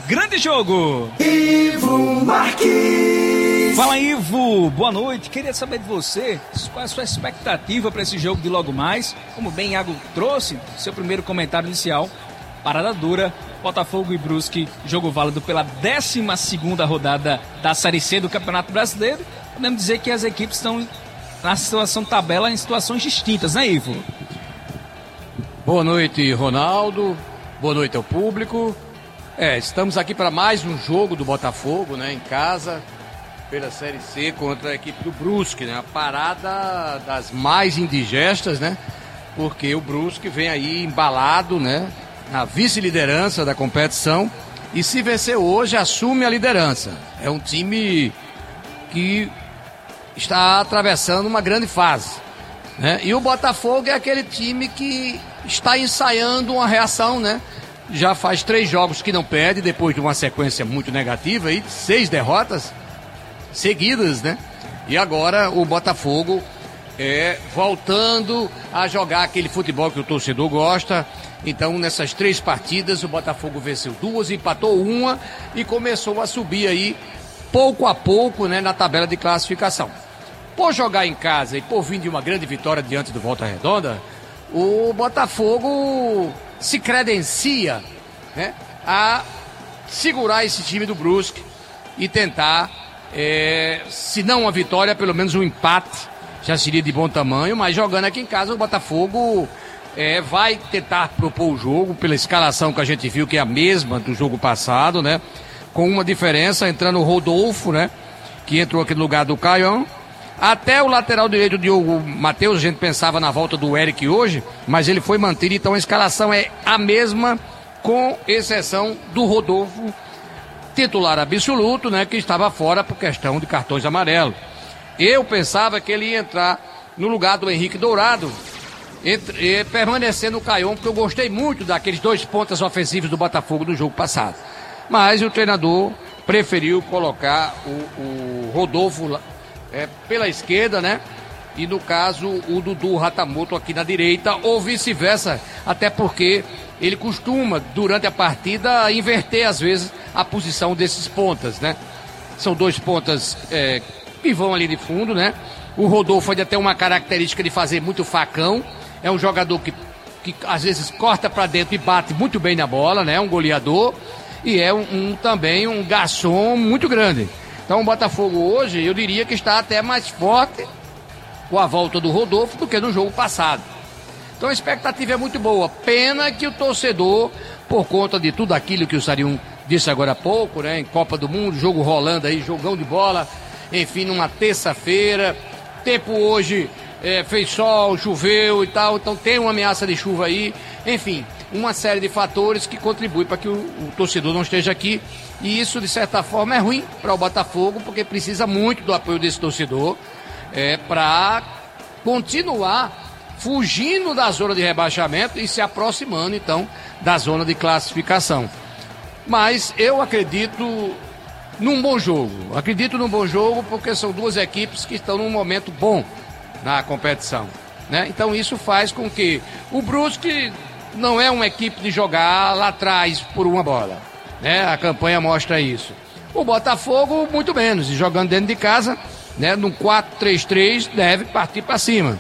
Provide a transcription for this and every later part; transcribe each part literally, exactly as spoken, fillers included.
grande jogo. Ivo Marques. Fala, Ivo, boa noite. Queria saber de você, qual é a sua expectativa para esse jogo de logo mais? Como bem Iago trouxe, seu primeiro comentário inicial, parada dura, Botafogo e Brusque, jogo válido pela décima segunda rodada da Série C do Campeonato Brasileiro. Podemos dizer que as equipes estão na situação tabela em situações distintas, né, Ivo? Boa noite, Ronaldo. Boa noite ao público. É, estamos aqui para mais um jogo do Botafogo, né, em casa, pela Série C contra a equipe do Brusque, né, a parada das mais indigestas, né, porque o Brusque vem aí embalado, né, na vice-liderança da competição e se vencer hoje assume a liderança. É um time que está atravessando uma grande fase, né, e o Botafogo é aquele time que está ensaiando uma reação, né, já faz três jogos que não perde, depois de uma sequência muito negativa aí, seis derrotas seguidas, né? E agora o Botafogo é voltando a jogar aquele futebol que o torcedor gosta. Então, nessas três partidas, o Botafogo venceu duas, empatou uma e começou a subir aí, pouco a pouco, né, na tabela de classificação. Por jogar em casa e por vir de uma grande vitória diante do Volta Redonda, o Botafogo se credencia, né, a segurar esse time do Brusque e tentar, é, se não uma vitória, pelo menos um empate, já seria de bom tamanho, mas jogando aqui em casa o Botafogo é, vai tentar propor o jogo pela escalação que a gente viu, que é a mesma do jogo passado, né, com uma diferença, entrando o Rodolfo, né, que entrou aqui no lugar do Caião. Até o lateral direito, o Diogo Matheus, a gente pensava na volta do Eric hoje, mas ele foi mantido, então a escalação é a mesma, com exceção do Rodolfo, titular absoluto, né, que estava fora por questão de cartões amarelos. Eu pensava que ele ia entrar no lugar do Henrique Dourado, entre, permanecendo no Caion, porque eu gostei muito daqueles dois pontas ofensivos do Botafogo no jogo passado. Mas o treinador preferiu colocar o, o Rodolfo É, pela esquerda, né? E no caso o Dudu Ratamoto aqui na direita, ou vice-versa, até porque ele costuma, durante a partida, inverter às vezes a posição desses pontas, né? São dois pontas é, que vão ali de fundo, né? O Rodolfo ainda tem uma característica de fazer muito facão, é um jogador que, que às vezes corta para dentro e bate muito bem na bola, né? Um goleador, e é um, um também um garçom muito grande. Então o Botafogo hoje, eu diria que está até mais forte com a volta do Rodolfo do que no jogo passado. Então a expectativa é muito boa. Pena que o torcedor, por conta de tudo aquilo que o Sarium disse agora há pouco, né, em Copa do Mundo, jogo rolando aí, jogão de bola, enfim, numa terça-feira, tempo hoje é, fez sol, choveu e tal, então tem uma ameaça de chuva aí, enfim, uma série de fatores que contribuem para que o, o torcedor não esteja aqui. E isso, de certa forma, é ruim para o Botafogo, porque precisa muito do apoio desse torcedor é, para continuar fugindo da zona de rebaixamento e se aproximando, então, da zona de classificação. Mas eu acredito num bom jogo. Acredito num bom jogo porque são duas equipes que estão num momento bom na competição, né? Então isso faz com que o Brusque não é uma equipe de jogar lá atrás por uma bola, né? A campanha mostra isso. O Botafogo, muito menos, e jogando dentro de casa, né? Num quatro três três, deve partir para cima.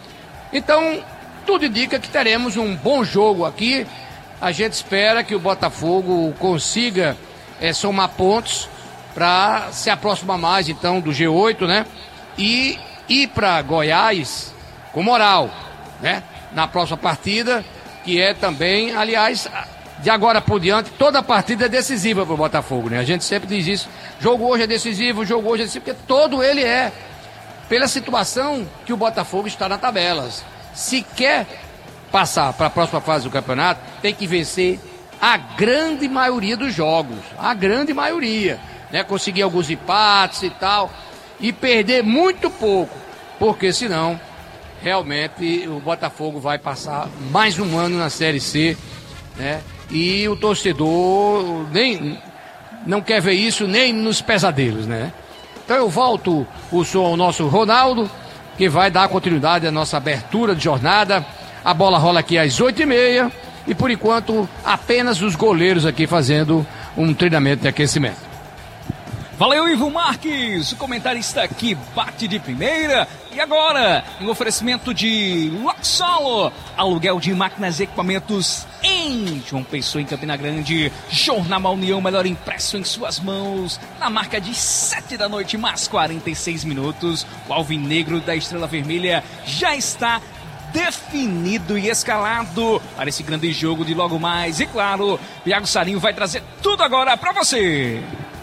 Então, tudo indica que teremos um bom jogo aqui. A gente espera que o Botafogo consiga é, somar pontos para se aproximar mais, então, do G oito, né? E ir para Goiás com moral, né? Na próxima partida, que é também, aliás, de agora por diante, toda partida é decisiva para o Botafogo, né? A gente sempre diz isso. Jogo hoje é decisivo, jogo hoje é decisivo, porque todo ele é. Pela situação que o Botafogo está na tabela. Se quer passar para a próxima fase do campeonato, tem que vencer a grande maioria dos jogos. A grande maioria, né? Conseguir alguns empates e tal. E perder muito pouco. Porque senão, realmente, o Botafogo vai passar mais um ano na Série C, né? E o torcedor nem, não quer ver isso nem nos pesadelos, né? Então eu volto o som ao nosso Ronaldo, que vai dar continuidade à nossa abertura de jornada. A bola rola aqui às oito e meia e por enquanto apenas os goleiros aqui fazendo um treinamento de aquecimento. Valeu, Ivo Marques, o comentarista aqui bate de primeira. E agora, em oferecimento de Luxolo, aluguel de máquinas e equipamentos em João Pessoa, em Campina Grande. Jornal União, melhor impresso em suas mãos. Na marca de sete da noite, mais quarenta e seis minutos. O alvinegro da Estrela Vermelha já está definido e escalado para esse grande jogo de logo mais. E claro, Iago Sarinho vai trazer tudo agora para você.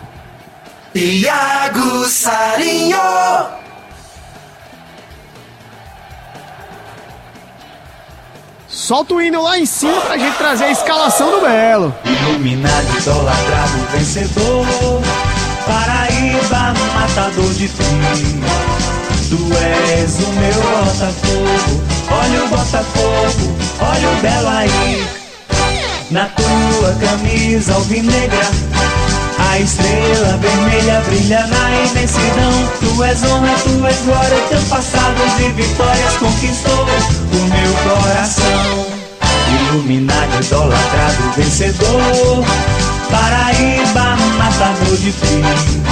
Iago Sarinho. Solta o hino lá em cima pra gente trazer a escalação do Belo. Iluminado, idolatrado, vencedor, Paraíba, matador de fim. Tu és o meu Botafogo, olha o Botafogo, olha o Belo aí. Na tua camisa alvinegra, a estrela vermelha brilha na imensidão. Tu és honra, tu és glória, teus passados e vitórias conquistou o meu coração. Iluminado, idolatrado, vencedor, Paraíba, matador de fim.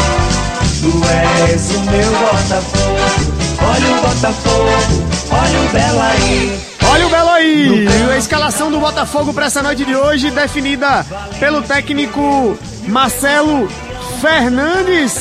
Tu és o meu Botafogo, olha o Botafogo, olha o Belo aí. Olha o Belo aí! A escalação do Botafogo para essa noite de hoje, definida pelo técnico Marcelo Fernandes,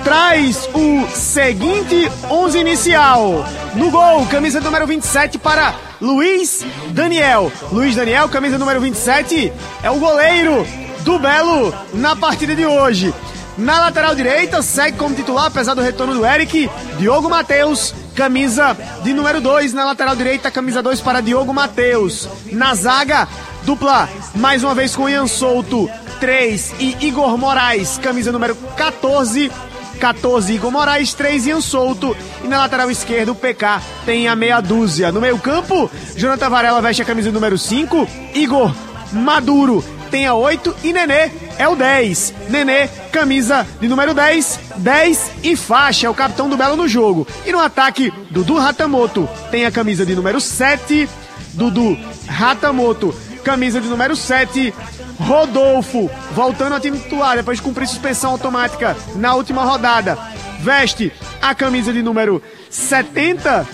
traz o seguinte onze inicial. No gol, camisa número vinte e sete para Luiz Daniel. Luiz Daniel, camisa número vinte e sete, é o goleiro do Belo na partida de hoje. Na lateral direita, segue como titular, apesar do retorno do Eric, Diogo Matheus, camisa de número dois. Na lateral direita, camisa dois para Diogo Matheus. Na zaga, dupla, mais uma vez com Ian Souto, três, e Igor Moraes, camisa número quatorze. quatorze, Igor Moraes, três, Ian Souto. E na lateral esquerda, o P K tem a meia dúzia. No meio campo, Jonathan Varela veste a camisa número cinco. Igor Maduro tem a oito e Nenê é o dez. Nenê, camisa de número dez, dez e faixa, é o capitão do Belo no jogo. E no ataque, Dudu Ratamoto tem a camisa de número sete. Dudu Ratamoto, camisa de número sete. Rodolfo, voltando ao time titular depois de cumprir suspensão automática na última rodada, veste a camisa de número setenta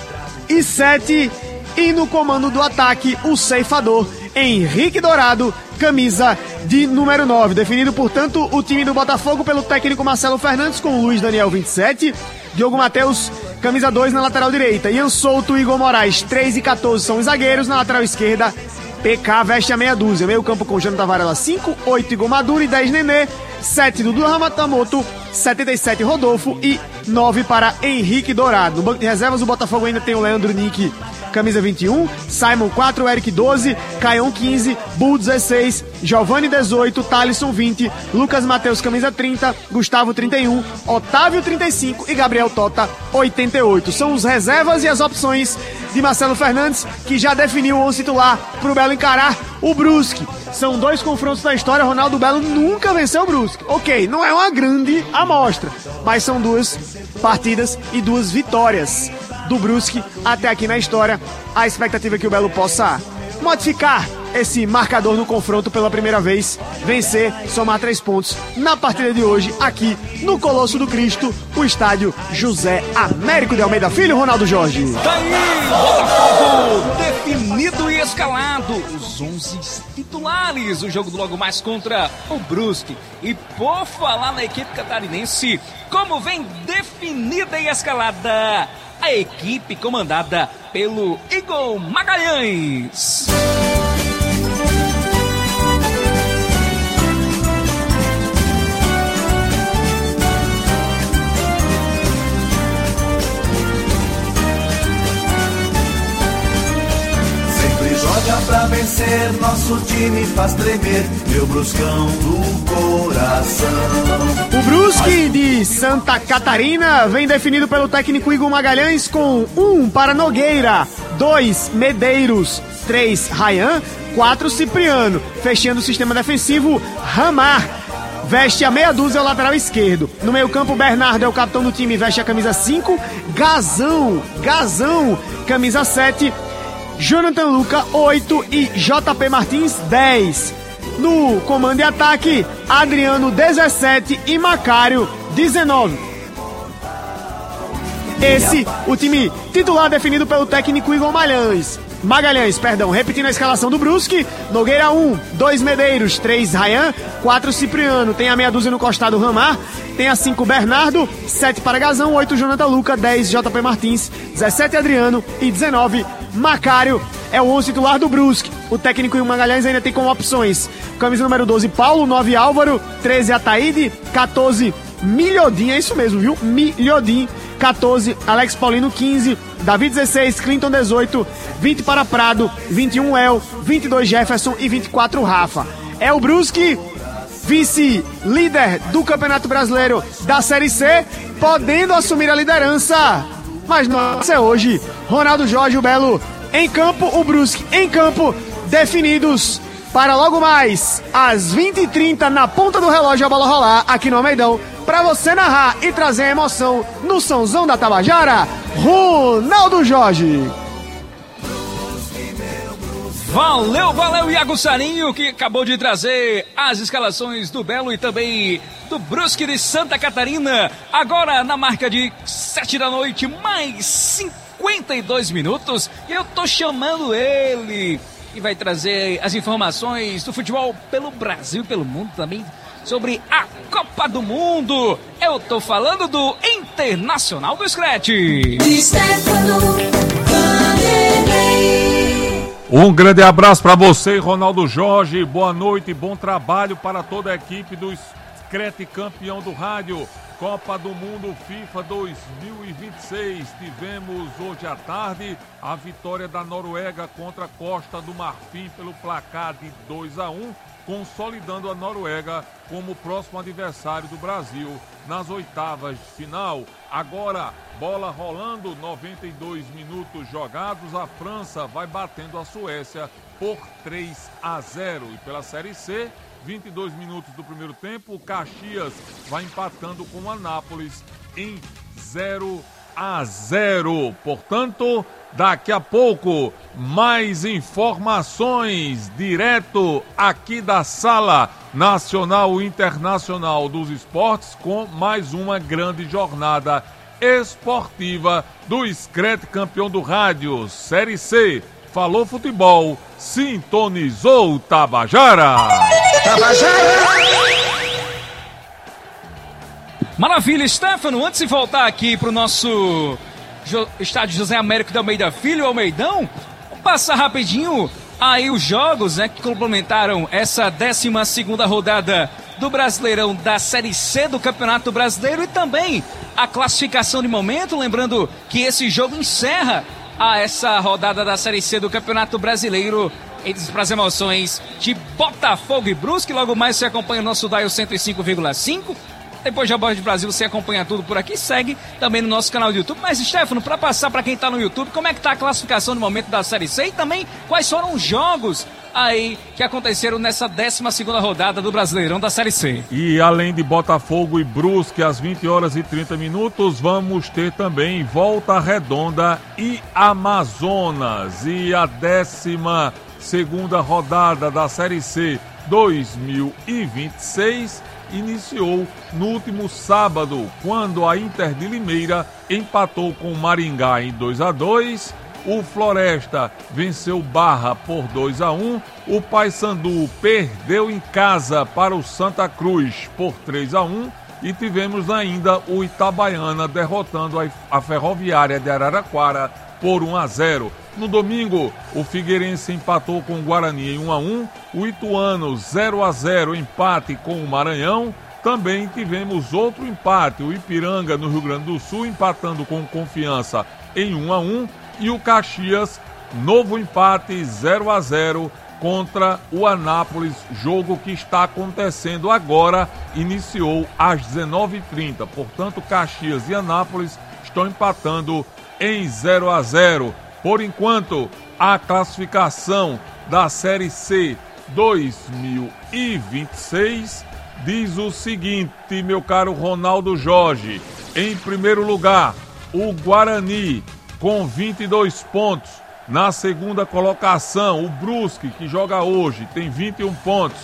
e sete. E no comando do ataque, o ceifador Henrique Dourado, camisa de número nove. Definido, portanto, o time do Botafogo pelo técnico Marcelo Fernandes, com Luiz Daniel, vinte e sete, Diogo Matheus, camisa dois na lateral direita, Ian Souto e Igor Moraes, três e quatorze são os zagueiros. Na lateral esquerda, P K veste a meia dúzia. Meio campo com Jonathan Varela, cinco, oito Igor Maduro e dez Nenê, sete Dudu Ratamoto, setenta e sete Rodolfo e nove para Henrique Dourado. No banco de reservas, o Botafogo ainda tem o Leandro Nick, camisa vinte e um, Simon quatro, Eric doze, Caion quinze, Bull dezesseis, Giovanni dezoito, Thalisson vinte, Lucas Matheus camisa trinta, Gustavo trinta e um, Otávio trinta e cinco e Gabriel Tota oitenta e oito. São os reservas e as opções de Marcelo Fernandes, que já definiu o onze titular para o Belo encarar o Brusque. São dois confrontos na história, Ronaldo Belo nunca venceu o Brusque. Ok, não é uma grande amostra, mas são duas partidas e duas vitórias do Brusque até aqui na história. A expectativa é que o Belo possa modificar esse marcador no confronto pela primeira vez, vencer, somar três pontos na partida de hoje aqui no Colosso do Cristo, o estádio José Américo de Almeida Filho. Ronaldo Jorge. Daí, Botafogo definido e escalado, os onze titulares, o jogo do logo mais contra o Brusque. E por falar na equipe catarinense, como vem definida e escalada a equipe comandada pelo Igor Magalhães. Joga pra vencer, nosso time faz tremer, meu Bruscão do coração. O Brusque de Santa Catarina vem definido pelo técnico Igor Magalhães com um para Nogueira, dois Medeiros, três Rayan, quatro Cipriano. Fechando o sistema defensivo, Ramar veste a meia dúzia ao lateral esquerdo. No meio campo, Bernardo é o capitão do time, veste a camisa cinco. Gazão, Gazão, camisa sete. Jonathan Luca, oito e J P Martins, dez. No comando e ataque, Adriano, dezessete e Macário, dezenove. Esse, o time titular definido pelo técnico Igor Magalhães. Magalhães, perdão, repetindo a escalação do Brusque: Nogueira um, dois Medeiros, três Rayan, quatro Cipriano, tem a meia dúzia no costado Ramar, tem a cinco Bernardo, sete Paragazão, oito Jonathan Luca, dez J P Martins, dezessete Adriano e dezenove Macário. É o onze titular do Brusque. O técnico Igor Magalhães ainda tem como opções camisa número doze Paulo, nove Álvaro, treze Ataíde, quatorze Milhodim, é isso mesmo, viu? Milhodim, quatorze Alex Paulino, quinze Davi, dezesseis Clinton, dezoito, vinte para Prado, vinte e um El, vinte e dois Jefferson e vinte e quatro Rafa. É o Brusque, vice-líder do Campeonato Brasileiro da Série C, podendo assumir a liderança. Mas não é hoje. Ronaldo Jorge, o Belo, em campo, o Brusque em campo, definidos para logo mais às vinte e trinta na ponta do relógio a bola rolar aqui no Almeidão, para você narrar e trazer a emoção no Sãozão da Tabajara, Ronaldo Jorge. Valeu, valeu, Iago Sarinho, que acabou de trazer as escalações do Belo e também do Brusque de Santa Catarina. Agora na marca de sete da noite, mais cinquenta e dois minutos, e eu tô chamando ele, que vai trazer as informações do futebol pelo Brasil e pelo mundo também, sobre a Copa do Mundo. Eu tô falando do Internacional do Scratch. Um grande abraço para você, Ronaldo Jorge. Boa noite e bom trabalho para toda a equipe do Scratch campeão do rádio. Copa do Mundo FIFA dois mil e vinte e seis. Tivemos hoje à tarde a vitória da Noruega contra a Costa do Marfim pelo placar de dois a um, consolidando a Noruega como o próximo adversário do Brasil nas oitavas de final. Agora, bola rolando, noventa e dois minutos jogados, a França vai batendo a Suécia por três a zero. E pela Série C, vinte e dois minutos do primeiro tempo, o Caxias vai empatando com o Anápolis em zero a zero. Portanto, daqui a pouco, mais informações direto aqui da Sala Nacional e Internacional dos Esportes, com mais uma grande jornada esportiva do Scratch campeão do rádio, Série C. Falou futebol, sintonizou Tabajara! Tabajara! Maravilha, Stefano, antes de voltar aqui pro nosso jo- estádio José Américo de Almeida Filho, Almeidão, vou passar rapidinho aí os jogos, né, que complementaram essa décima segunda rodada do Brasileirão da Série C do Campeonato Brasileiro e também a classificação de momento, lembrando que esse jogo encerra a essa rodada da Série C do Campeonato Brasileiro, para as emoções de Botafogo e Brusque. Logo mais você acompanha o nosso Dial cento e cinco vírgula cinco. Depois da Bola de Brasil você acompanha tudo por aqui, segue também no nosso canal do YouTube. Mas, Stefano, para passar para quem está no YouTube, como é que está a classificação no momento da Série C e também quais foram os jogos aí que aconteceram nessa décima segunda rodada do Brasileirão da Série C? E além de Botafogo e Brusque às vinte horas e trinta minutos, vamos ter também Volta Redonda e Amazonas. E a décima segunda rodada da Série C dois mil e vinte e seis iniciou no último sábado, quando a Inter de Limeira empatou com o Maringá em dois a dois, o Floresta venceu Barra por dois a um, o Paysandu perdeu em casa para o Santa Cruz por três a um e tivemos ainda o Itabaiana derrotando a Ferroviária de Araraquara por um a zero. No domingo, o Figueirense empatou com o Guarani em um a um, o Ituano zero a zero, empate com o Maranhão. Também tivemos outro empate, o Ipiranga no Rio Grande do Sul empatando com o Confiança em um a um e o Caxias, novo empate zero a zero contra o Anápolis, jogo que está acontecendo agora, iniciou às dezenove e trinta. Portanto, Caxias e Anápolis estão empatando em zero a zero. Por enquanto, a classificação da Série C dois mil e vinte e seis diz o seguinte, meu caro Ronaldo Jorge. Em primeiro lugar, o Guarani com vinte e dois pontos. Na segunda colocação, o Brusque, que joga hoje, tem vinte e um pontos.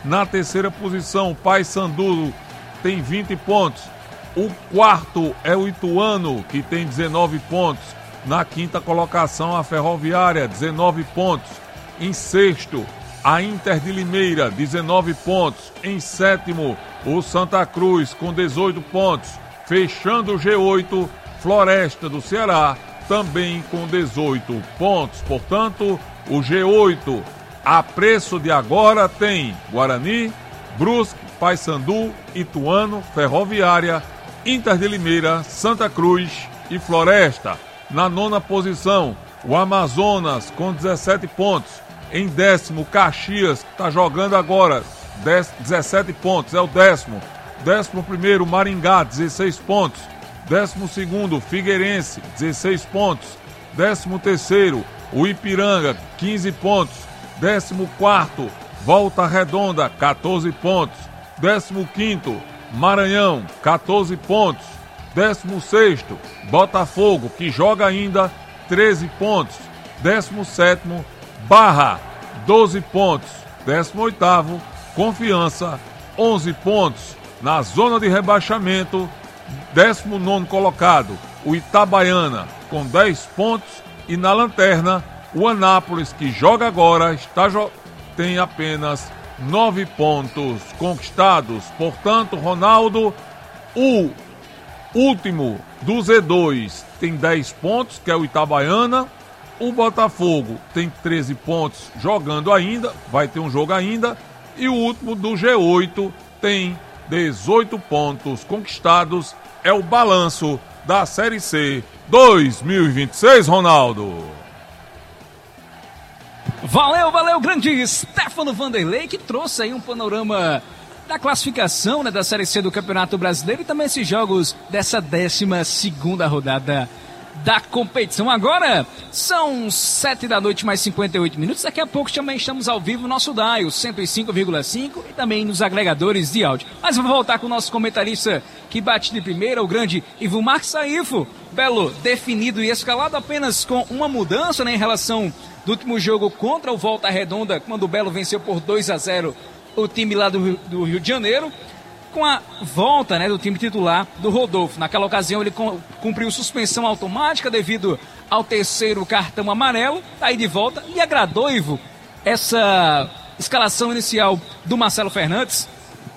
Na terceira posição, o Paysandu tem vinte pontos. O quarto é o Ituano, que tem dezenove pontos. Na quinta colocação, a Ferroviária, dezenove pontos. Em sexto, a Inter de Limeira, dezenove pontos. Em sétimo, o Santa Cruz, com dezoito pontos. Fechando o G oito, Floresta do Ceará, também com dezoito pontos. Portanto, o G oito, a preço de agora, tem Guarani, Brusque, Paysandu, Ituano, Ferroviária, Inter de Limeira, Santa Cruz e Floresta. Na nona posição, o Amazonas com dezessete pontos. Em décimo, Caxias, que está jogando agora, dezessete pontos, é o décimo. Décimo primeiro, Maringá, dezesseis pontos. Décimo segundo, Figueirense, dezesseis pontos. Décimo terceiro, o Ipiranga, quinze pontos. Décimo quarto, Volta Redonda, quatorze pontos. Décimo quinto, Maranhão, quatorze pontos. Décimo sexto, Botafogo, que joga ainda, treze pontos. Décimo sétimo, Barra, doze pontos. Décimo oitavo, Confiança, onze pontos. Na zona de rebaixamento, décimo nono colocado, o Itabaiana, com dez pontos. E na lanterna, o Anápolis, que joga agora, está jo- tem apenas nove pontos conquistados. Portanto, Ronaldo, o último do Z dois tem dez pontos, que é o Itabaiana. O Botafogo tem treze pontos jogando ainda, vai ter um jogo ainda. E o último do G oito tem dezoito pontos conquistados. É o balanço da Série C dois mil e vinte e seis, Ronaldo. Valeu, valeu, grande Stefano Vanderlei, que trouxe aí um panorama da classificação, né, da Série C do Campeonato Brasileiro e também esses jogos dessa décima segunda rodada da competição. Agora são sete da noite mais cinquenta e oito minutos. Daqui a pouco também estamos ao vivo no nosso dial cento e cinco vírgula cinco e também nos agregadores de áudio. Mas vamos voltar com o nosso comentarista que bate de primeira, o grande Ivo Marques Saifo. Belo, definido e escalado apenas com uma mudança, né, em relação do último jogo contra o Volta Redonda, quando o Belo venceu por dois a zero o time lá do, do Rio de Janeiro, com a volta, né, do time titular do Rodolfo. Naquela ocasião ele cumpriu suspensão automática devido ao terceiro cartão amarelo, tá aí de volta. E agradou, Ivo, essa escalação inicial do Marcelo Fernandes?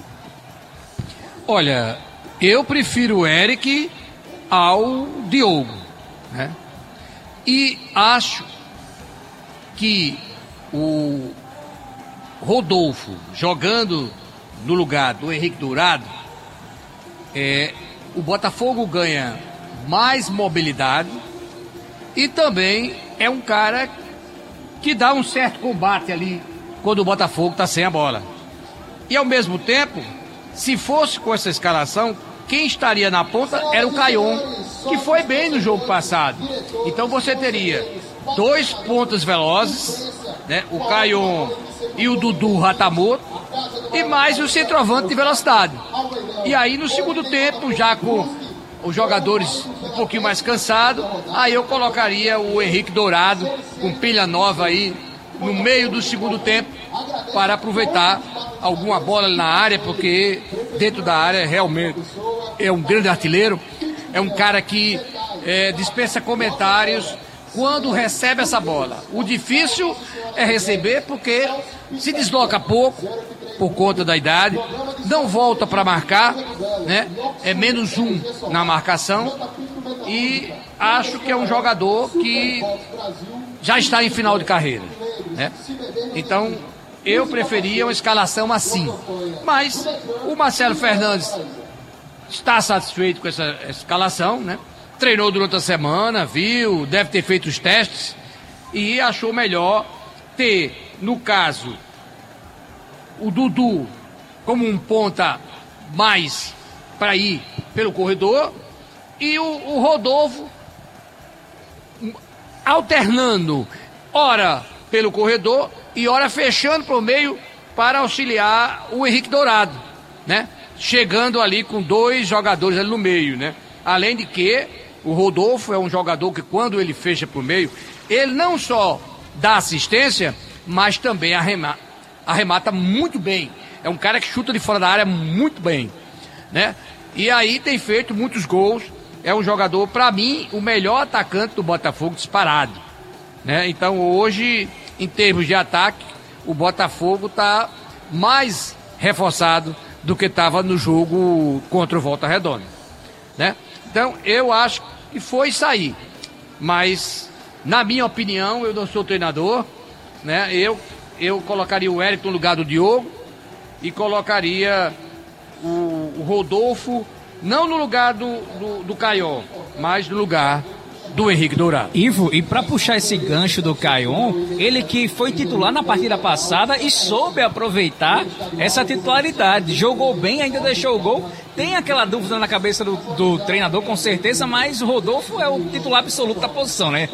Olha, eu prefiro o Eric ao Diogo, né? E acho que o Rodolfo jogando no lugar do Henrique Dourado, é, o Botafogo ganha mais mobilidade e também é um cara que dá um certo combate ali quando o Botafogo está sem a bola. E ao mesmo tempo, se fosse com essa escalação, quem estaria na ponta era o Caion, que foi bem no jogo passado. Então você teria dois pontas velozes, né, o Caion e o Dudu Ratamoto, e mais o centroavante de velocidade. E aí no segundo tempo, já com os jogadores um pouquinho mais cansados, aí eu colocaria o Henrique Dourado com pilha nova aí no meio do segundo tempo para aproveitar alguma bola ali na área, porque dentro da área realmente é um grande artilheiro, é um cara que é, dispensa comentários quando recebe essa bola. O difícil é receber porque se desloca pouco por conta da idade, não volta para marcar, né? É menos um na marcação e acho que é um jogador que já está em final de carreira, né? Então eu preferia uma escalação assim, mas o Marcelo Fernandes está satisfeito com essa escalação, né? Treinou durante a semana, viu, deve ter feito os testes e achou melhor ter, no caso, o Dudu como um ponta mais para ir pelo corredor e o, o Rodolfo alternando, ora pelo corredor e ora fechando para o meio para auxiliar o Henrique Dourado, né? Chegando ali com dois jogadores ali no meio, né? Além de que o Rodolfo é um jogador que quando ele fecha para o meio, ele não só dá assistência, mas também arremata, arremata muito bem. É um cara que chuta de fora da área muito bem, né? E aí tem feito muitos gols. É um jogador, para mim, o melhor atacante do Botafogo disparado, né? Então hoje, em termos de ataque, o Botafogo está mais reforçado do que estava no jogo contra o Volta Redonda, né? Então eu acho que foi sair, mas na minha opinião, eu não sou treinador, né? Eu, eu colocaria o Eric no lugar do Diogo e colocaria o, o Rodolfo não no lugar do, do, do Caion, mas no lugar do Henrique Dourado. Ivo, e para puxar esse gancho do Caion, ele que foi titular na partida passada e soube aproveitar essa titularidade, jogou bem, ainda deixou o gol. Tem aquela dúvida na cabeça do, do treinador, com certeza, mas o Rodolfo é o titular absoluto da posição, né?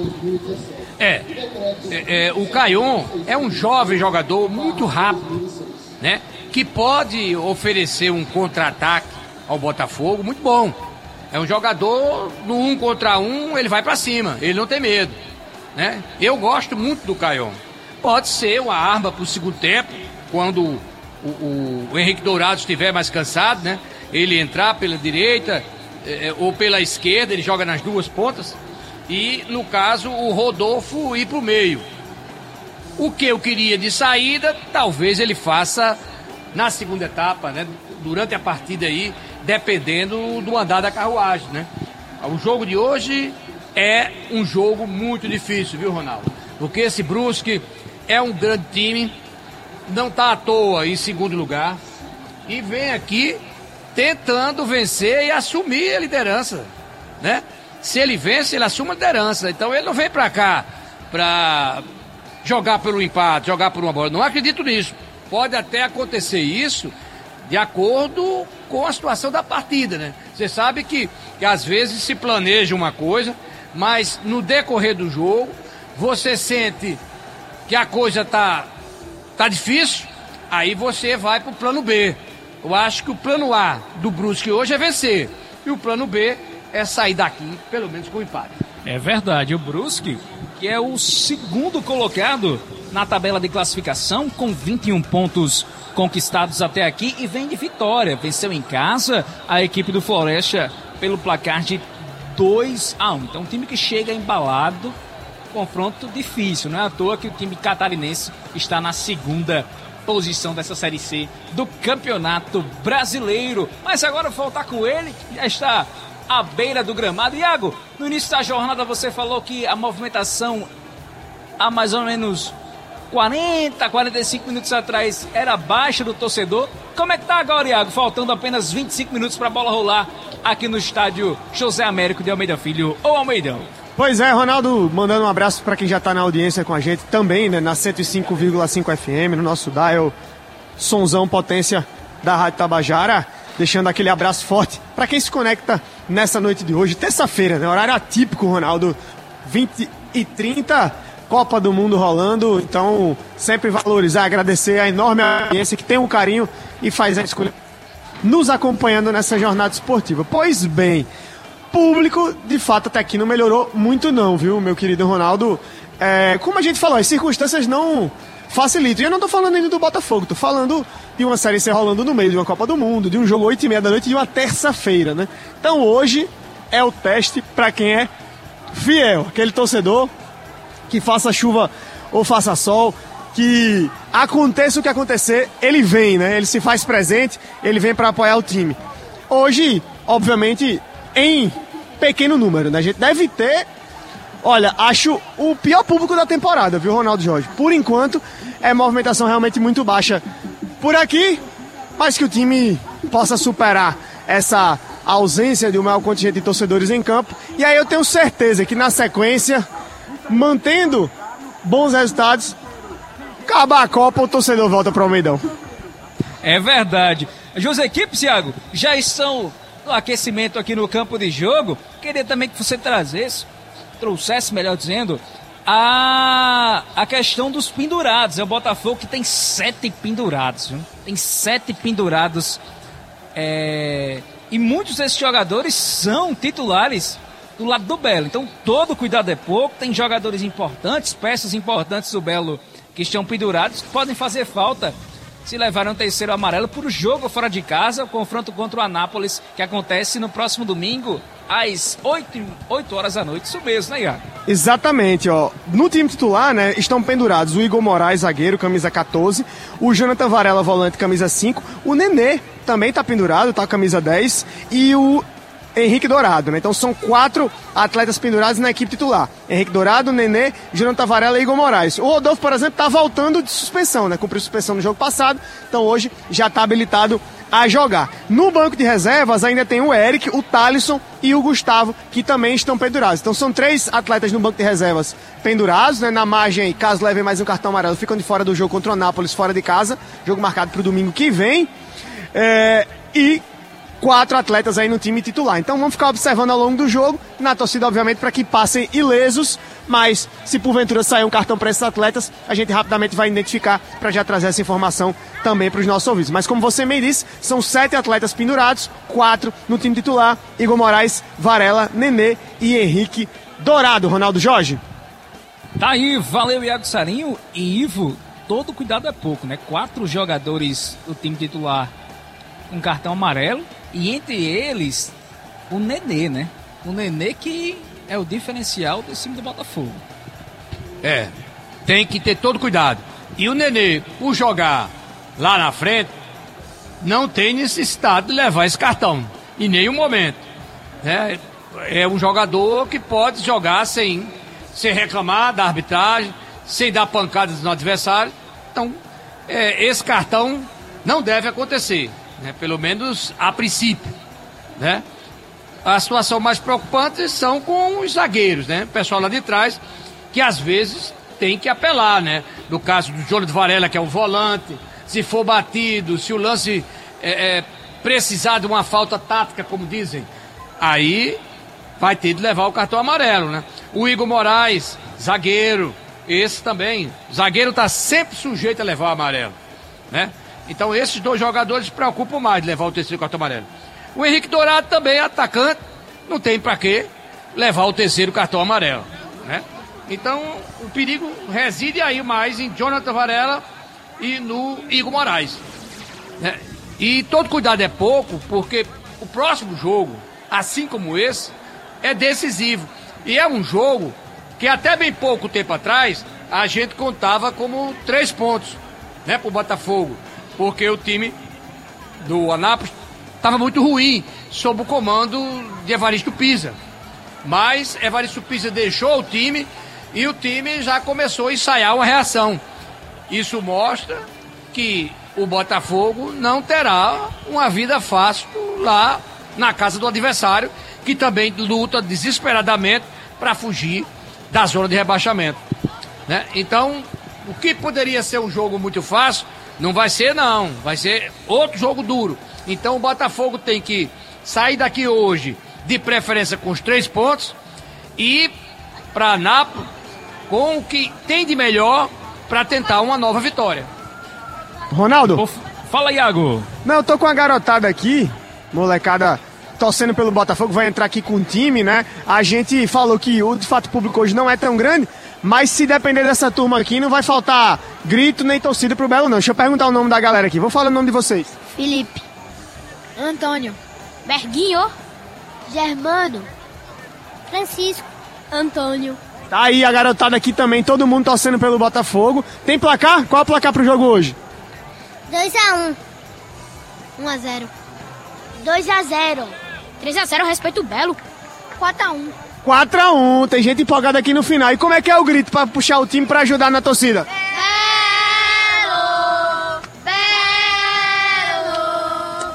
É, é, é o Caion é um jovem jogador muito rápido, né? Que pode oferecer um contra-ataque ao Botafogo muito bom. É um jogador no um contra um, ele vai pra cima, ele não tem medo, né? Eu gosto muito do Caion. Pode ser uma arma pro segundo tempo, quando o, o, o Henrique Dourado estiver mais cansado, né? Ele entrar pela direita eh, ou pela esquerda, ele joga nas duas pontas. E, no caso, o Rodolfo ir pro meio. O que eu queria de saída, talvez ele faça na segunda etapa, né? Durante a partida aí, dependendo do andar da carruagem, né? O jogo de hoje é um jogo muito difícil, viu, Ronaldo? Porque esse Brusque é um grande time, não tá à toa em segundo lugar e vem aqui tentando vencer e assumir a liderança, né? Se ele vence, ele assume a liderança. Então ele não vem pra cá pra jogar pelo empate, jogar por uma bola. Não acredito nisso. Pode até acontecer isso de acordo com a situação da partida, né? Você sabe que, que às vezes se planeja uma coisa, mas no decorrer do jogo, você sente que a coisa tá, tá difícil, aí você vai pro plano B. Eu acho que o plano A do Brusque hoje é vencer, e o plano B é sair daqui, pelo menos com empate. É verdade, o Brusque, que é o segundo colocado na tabela de classificação, com vinte e um pontos conquistados até aqui, e vem de vitória. Venceu em casa a equipe do Floresta pelo placar de dois a um. Então um time que chega embalado, confronto difícil. Não é à toa que o time catarinense está na segunda posição dessa Série C do Campeonato Brasileiro. Mas agora eu vou voltar com ele, que já está à beira do gramado. Iago, no início da jornada você falou que a movimentação há mais ou menos quarenta, quarenta e cinco minutos atrás era baixa do torcedor. Como é que tá agora, Iago? Faltando apenas vinte e cinco minutos para a bola rolar aqui no estádio José Américo de Almeida Filho, ou Almeidão. Pois é, Ronaldo, mandando um abraço para quem já está na audiência com a gente também, né, na cento e cinco vírgula cinco F M, no nosso dial, sonzão potência da Rádio Tabajara, deixando aquele abraço forte para quem se conecta nessa noite de hoje, terça-feira, né, horário atípico, Ronaldo, vinte e trinta, Copa do Mundo rolando, então sempre valorizar, agradecer a enorme audiência que tem um carinho e faz a escolha nos acompanhando nessa jornada esportiva. Pois bem, público, de fato, até aqui não melhorou muito não, viu, meu querido Ronaldo? É, como a gente falou, as circunstâncias não facilitam. E eu não tô falando ainda do Botafogo, tô falando de uma Série C rolando no meio de uma Copa do Mundo, de um jogo oito e meia da noite de uma terça-feira, né? Então hoje é o teste para quem é fiel, aquele torcedor que faça chuva ou faça sol, que aconteça o que acontecer, ele vem, né? Ele se faz presente, ele vem para apoiar o time. Hoje, obviamente, em pequeno número, né? A gente deve ter, olha, acho o pior público da temporada, viu, Ronaldo Jorge? Por enquanto, é movimentação realmente muito baixa por aqui, mas que o time possa superar essa ausência de um maior contingente de torcedores em campo. E aí eu tenho certeza que na sequência, mantendo bons resultados, acabar a Copa, o torcedor volta para o Almeidão. É verdade. As duas equipes, Thiago, já estão no aquecimento aqui no campo de jogo. Queria também que você trazesse, trouxesse, melhor dizendo, a, a questão dos pendurados. É o Botafogo que tem sete pendurados, viu? Tem sete pendurados. É, e muitos desses jogadores são titulares do lado do Belo. Então todo cuidado é pouco. Tem jogadores importantes, peças importantes do Belo que estão pendurados, que podem fazer falta se levaram o terceiro amarelo por jogo fora de casa, o confronto contra o Anápolis, que acontece no próximo domingo, às oito horas da noite. Isso mesmo, né, Iago? Exatamente, ó. No time titular, né, estão pendurados o Igor Moraes, zagueiro, camisa catorze, o Jonathan Varela, volante, camisa cinco, o Nenê também tá pendurado, tá, camisa dez, e o Henrique Dourado, né? Então são quatro atletas pendurados na equipe titular. Henrique Dourado, Nenê, Jonathan Varela e Igor Moraes. O Rodolfo, por exemplo, tá voltando de suspensão, né? Cumpriu suspensão no jogo passado, então hoje já tá habilitado a jogar. No banco de reservas ainda tem o Eric, o Thalisson e o Gustavo, que também estão pendurados. Então são três atletas no banco de reservas pendurados, né? Na margem, caso levem mais um cartão amarelo, ficam de fora do jogo contra o Anápolis, fora de casa. Jogo marcado para o domingo que vem. É... E quatro atletas aí no time titular. Então vamos ficar observando ao longo do jogo, na torcida, obviamente, para que passem ilesos, mas se porventura sair um cartão para esses atletas, a gente rapidamente vai identificar para já trazer essa informação também para os nossos ouvintes. Mas como você me disse, são sete atletas pendurados, quatro no time titular: Igor Moraes, Varela, Nenê e Henrique Dourado. Ronaldo Jorge. Tá aí, valeu, Iago Sarinho e Ivo. Todo cuidado é pouco, né? Quatro jogadores do time titular um cartão amarelo, e entre eles o Nenê, né? O Nenê que é o diferencial desse time do Botafogo. É, tem que ter todo cuidado. E o Nenê, por jogar lá na frente, não tem necessidade de levar esse cartão em nenhum momento, né? É um jogador que pode jogar sem, sem reclamar da arbitragem, sem dar pancadas no adversário. Então, é, esse cartão não deve acontecer, né? Pelo menos a princípio, né? A situação mais preocupante são com os zagueiros, né? O pessoal lá de trás, que às vezes tem que apelar, né? No caso do Jonathan Varela, que é o volante, se for batido, se o lance é, é, precisar de uma falta tática, como dizem, aí vai ter de levar o cartão amarelo, né? O Igor Moraes, zagueiro, esse também, o zagueiro tá sempre sujeito a levar o amarelo, né? Então esses dois jogadores se preocupam mais de levar o terceiro cartão amarelo. O Henrique Dourado também, atacante, não tem para que levar o terceiro cartão amarelo, né? Então o perigo reside aí mais em Jonathan Varela e no Igor Moraes, né? E todo cuidado é pouco, porque o próximo jogo, assim como esse, é decisivo. E é um jogo que até bem pouco tempo atrás a gente contava como três pontos, né, pro Botafogo. Porque o time do Anápolis estava muito ruim sob o comando de Evaristo Pisa. Mas Evaristo Pisa deixou o time e o time já começou a ensaiar uma reação. Isso mostra que o Botafogo não terá uma vida fácil lá na casa do adversário, que também luta desesperadamente para fugir da zona de rebaixamento, né? Então, o que poderia ser um jogo muito fácil, não vai ser não, vai ser outro jogo duro. Então o Botafogo tem que sair daqui hoje, de preferência com os três pontos, e ir para Anápolis com o que tem de melhor para tentar uma nova vitória. Ronaldo. Fala, Iago. Não, eu tô com a garotada aqui, molecada torcendo pelo Botafogo, vai entrar aqui com o time, né? A gente falou que o de fato público hoje não é tão grande, mas se depender dessa turma aqui, não vai faltar grito nem torcida pro Belo, não. Deixa eu perguntar o nome da galera aqui. Vou falar o nome de vocês. Felipe. Antônio. Berguinho. Germano. Francisco. Antônio. Tá aí a garotada aqui também, todo mundo torcendo pelo Botafogo. Tem placar? Qual é o placar pro jogo hoje? dois a um. um a zero. dois a zero. três a zero, respeito o Belo. quatro a um. quatro a um, tem gente empolgada aqui no final. E como é que é o grito pra puxar o time pra ajudar na torcida? Belo! Belo!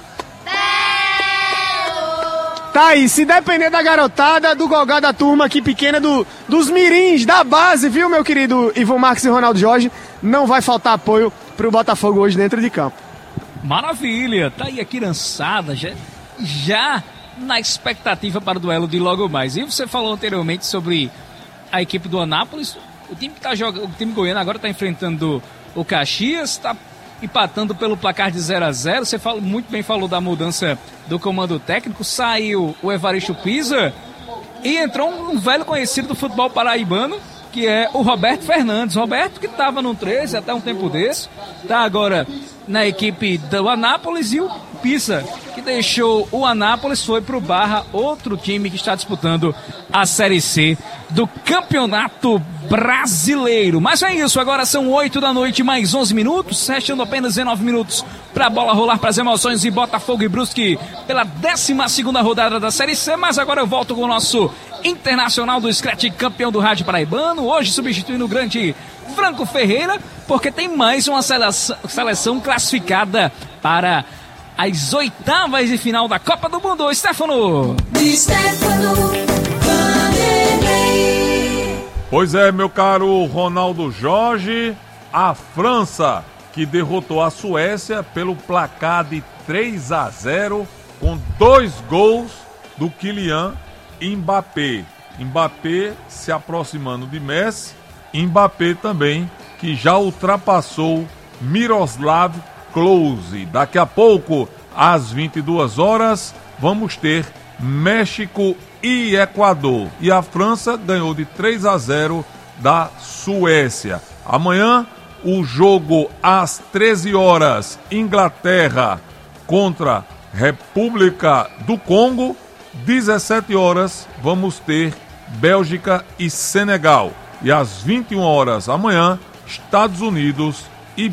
Belo! Tá aí, se depender da garotada, do gogá da turma aqui pequena, do, dos mirins, da base, viu, meu querido Ivo Marques e Ronaldo Jorge, não vai faltar apoio pro Botafogo hoje dentro de campo. Maravilha, tá aí a criançada já, já na expectativa para o duelo de logo mais. E você falou anteriormente sobre a equipe do Anápolis, o time que tá jogando, o time goiano agora está enfrentando o Caxias, está empatando pelo placar de zero a zero. Você fala, muito bem falou da mudança do comando técnico, saiu o Evaristo Pisa e entrou um velho conhecido do futebol paraibano, que é o Roberto Fernandes. Roberto que estava no treze até um tempo desse, está agora na equipe do Anápolis, e o Pisa, que deixou o Anápolis, foi para o Barra, outro time que está disputando a Série C do Campeonato Brasileiro. Mas é isso, agora são oito da noite, mais onze minutos, restando apenas dezenove minutos para a bola rolar para as emoções de Botafogo e Brusque pela décima segunda rodada da Série C. Mas agora eu volto com o nosso Internacional do Scratch, campeão do rádio paraibano, hoje substituindo o grande Franco Ferreira, porque tem mais uma seleção, seleção classificada para as oitavas de final da Copa do Mundo. Stefano! Pois é, meu caro Ronaldo Jorge, a França que derrotou a Suécia pelo placar de três a zero com dois gols do Kylian Mbappé. Mbappé se aproximando de Messi, Mbappé também que já ultrapassou Miroslav Klose. Daqui a pouco, às vinte e duas horas, vamos ter México e Equador. E a França ganhou de três a zero da Suécia. Amanhã, o jogo às treze horas, Inglaterra contra República do Congo. dezessete horas, vamos ter Bélgica e Senegal. E às vinte e uma horas amanhã, Estados Unidos e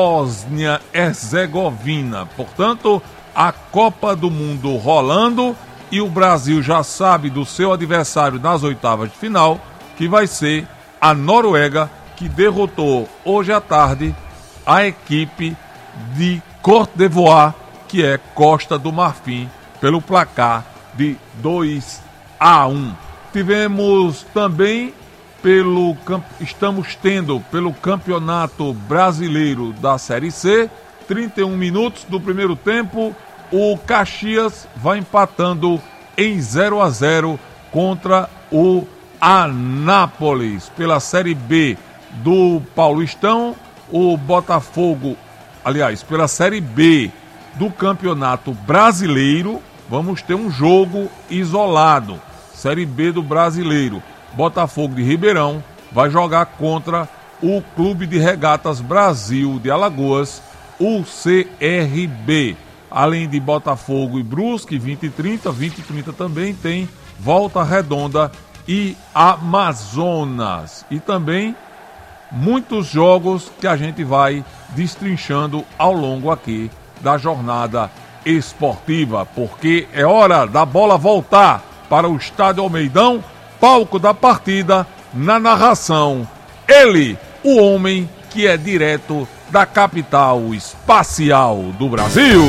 Bósnia-Herzegovina. Portanto, a Copa do Mundo rolando, e o Brasil já sabe do seu adversário nas oitavas de final, que vai ser a Noruega, que derrotou hoje à tarde a equipe de Côte d'Ivoire, que é Costa do Marfim, pelo placar de dois a um. Tivemos também pelo estamos tendo pelo Campeonato Brasileiro da Série C, trinta e um minutos do primeiro tempo, o Caxias vai empatando em zero a zero contra o Anápolis. Pela Série B do Paulistão, o Botafogo, aliás, pela Série B do Campeonato Brasileiro, vamos ter um jogo isolado. Série B do Brasileiro, Botafogo de Ribeirão vai jogar contra o Clube de Regatas Brasil de Alagoas, o C R B. Além de Botafogo e Brusque, vinte e trinta, vinte e trinta também tem Volta Redonda e Amazonas. E também muitos jogos que a gente vai destrinchando ao longo aqui da jornada esportiva, porque é hora da bola voltar para o Estádio Almeidão, palco da partida, na narração, ele, o homem que é direto da capital espacial do Brasil.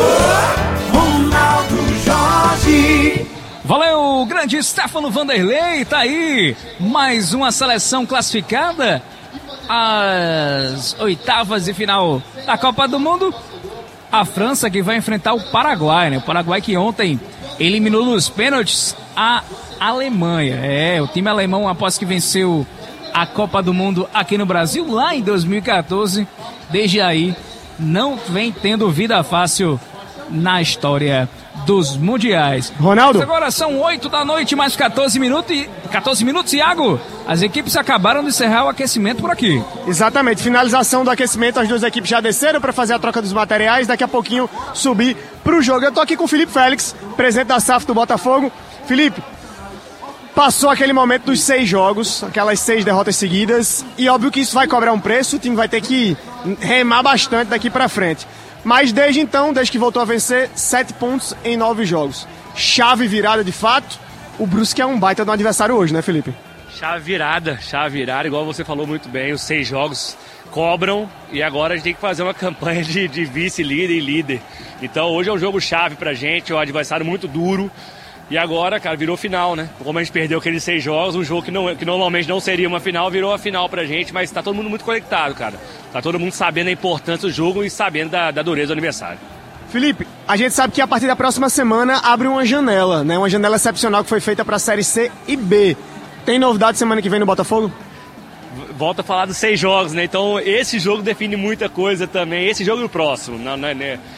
Ronaldo Jorge. Valeu, grande Stefano Vanderlei, tá aí, mais uma seleção classificada às oitavas de final da Copa do Mundo. A França que vai enfrentar o Paraguai, né? O Paraguai que ontem eliminou nos pênaltis a Alemanha. É, o time alemão, após que venceu a Copa do Mundo aqui no Brasil, lá em dois mil e quatorze, desde aí não vem tendo vida fácil na história dos mundiais. Ronaldo. Mas agora são oito da noite, mais quatorze minutos, e quatorze minutos, Iago. As equipes acabaram de encerrar o aquecimento por aqui. Exatamente, finalização do aquecimento, as duas equipes já desceram para fazer a troca dos materiais, daqui a pouquinho subir para o jogo. Eu tô aqui com o Felipe Félix, presidente da S A F do Botafogo. Felipe, passou aquele momento dos seis jogos, aquelas seis derrotas seguidas, e óbvio que isso vai cobrar um preço, o time vai ter que remar bastante daqui para frente. Mas desde então, desde que voltou a vencer, sete pontos em nove jogos. Chave virada de fato. O Brusque é um baita do adversário hoje, né, Felipe? Chave virada, chave virada, igual você falou muito bem, os seis jogos cobram e agora a gente tem que fazer uma campanha de, de vice-líder e líder. Então hoje é um jogo chave pra gente, é um adversário muito duro. E agora, cara, virou final, né? Como a gente perdeu aqueles seis jogos, um jogo que, não, que normalmente não seria uma final, virou a final pra gente, mas tá todo mundo muito conectado, cara. Tá todo mundo sabendo a importância do jogo e sabendo da, da dureza do aniversário. Felipe, a gente sabe que a partir da próxima semana abre uma janela, né? Uma janela excepcional que foi feita pra Série C e B. Tem novidade semana que vem no Botafogo? Volta a falar dos seis jogos, né? Então esse jogo define muita coisa também, esse jogo e o próximo, não, não, né?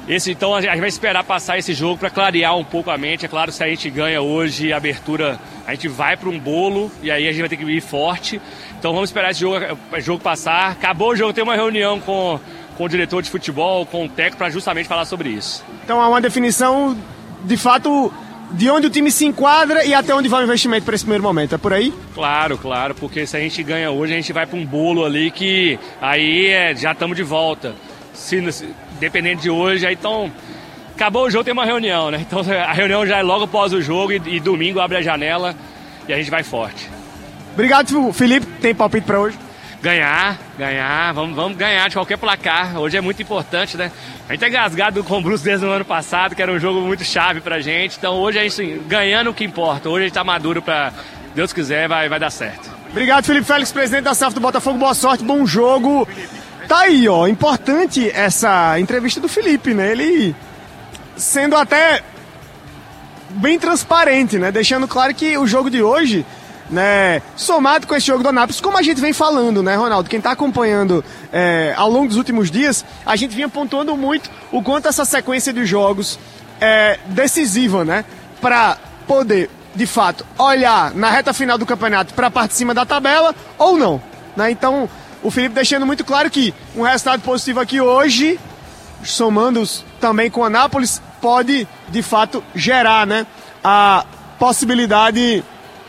Esse, então a gente vai esperar passar esse jogo para clarear um pouco a mente. É claro, se a gente ganha hoje a abertura, a gente vai para um bolo e aí a gente vai ter que ir forte. Então vamos esperar esse jogo, jogo passar. Acabou o jogo, tem uma reunião com, com o diretor de futebol, com o técnico, para justamente falar sobre isso. Então há uma definição, de fato, de onde o time se enquadra e até onde vai o investimento para esse primeiro momento. É por aí? Claro, claro, porque se a gente ganha hoje, a gente vai para um bolo ali que aí é, já estamos de volta. Se, dependendo de hoje, aí então acabou o jogo, tem uma reunião, né? Então a reunião já é logo após o jogo e, e domingo abre a janela e a gente vai forte. Obrigado, Felipe. Tem palpite para hoje? Ganhar, ganhar, vamos, vamos ganhar de qualquer placar. Hoje é muito importante, né? A gente é gasgado com o Brusque desde o ano passado, que era um jogo muito chave pra gente. Então hoje a gente ganhando o que importa. Hoje a gente tá maduro pra, Deus quiser, vai, vai dar certo. Obrigado, Felipe Félix, presidente da S A F do Botafogo. Boa sorte, bom jogo. Tá aí, ó, importante essa entrevista do Felipe, né? Ele sendo até bem transparente, né? Deixando claro que o jogo de hoje, né, somado com esse jogo do Anápolis, como a gente vem falando, né, Ronaldo? Quem tá acompanhando é, ao longo dos últimos dias, a gente vinha pontuando muito o quanto essa sequência de jogos é decisiva, né? Pra poder, de fato, olhar na reta final do campeonato pra parte de cima da tabela ou não, né? Então, o Felipe deixando muito claro que um resultado positivo aqui hoje, somando-os também com o Anápolis, pode, de fato, gerar, né, a possibilidade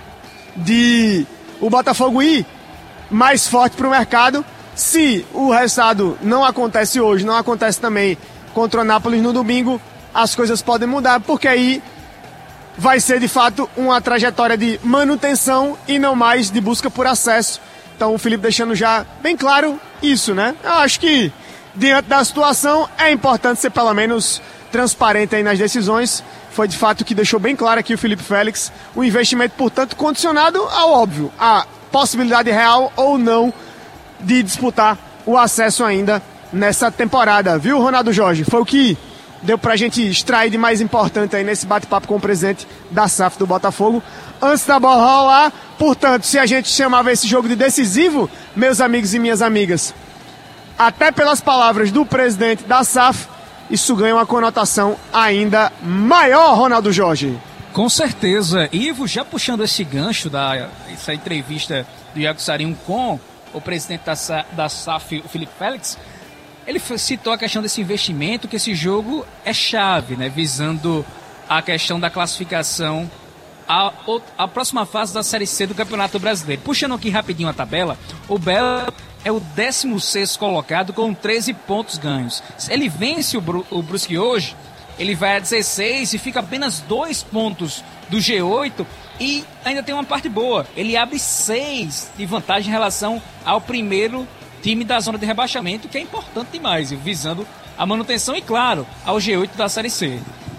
de o Botafogo ir mais forte para o mercado. Se o resultado não acontece hoje, não acontece também contra o Anápolis no domingo, as coisas podem mudar, porque aí vai ser, de fato, uma trajetória de manutenção e não mais de busca por acesso. Então o Felipe deixando já bem claro isso, né? Eu acho que, diante da situação, é importante ser pelo menos transparente aí nas decisões. Foi de fato o que deixou bem claro aqui o Felipe Félix. O investimento, portanto, condicionado ao óbvio, a possibilidade real ou não de disputar o acesso ainda nessa temporada. Viu, Ronaldo Jorge? Foi o que deu pra gente extrair de mais importante aí nesse bate-papo com o presidente da S A F do Botafogo. Antes da bola rolar, portanto, se a gente chamava esse jogo de decisivo, meus amigos e minhas amigas, até pelas palavras do presidente da S A F, isso ganha uma conotação ainda maior, Ronaldo Jorge. Com certeza. Ivo, já puxando esse gancho da essa entrevista do Iago Sarinho com o presidente da, da S A F, o Felipe Félix, ele citou a questão desse investimento, que esse jogo é chave, né, visando a questão da classificação à, à próxima fase da Série C do Campeonato Brasileiro. Puxando aqui rapidinho a tabela, o Belo é o décimo sexto colocado com treze pontos ganhos. Se ele vence o, Bru- o Brusque hoje, ele vai a dezesseis e fica apenas dois pontos do G oito e ainda tem uma parte boa. Ele abre seis de vantagem em relação ao primeiro time da zona de rebaixamento, que é importante demais, visando a manutenção e, claro, ao G oito da Série C.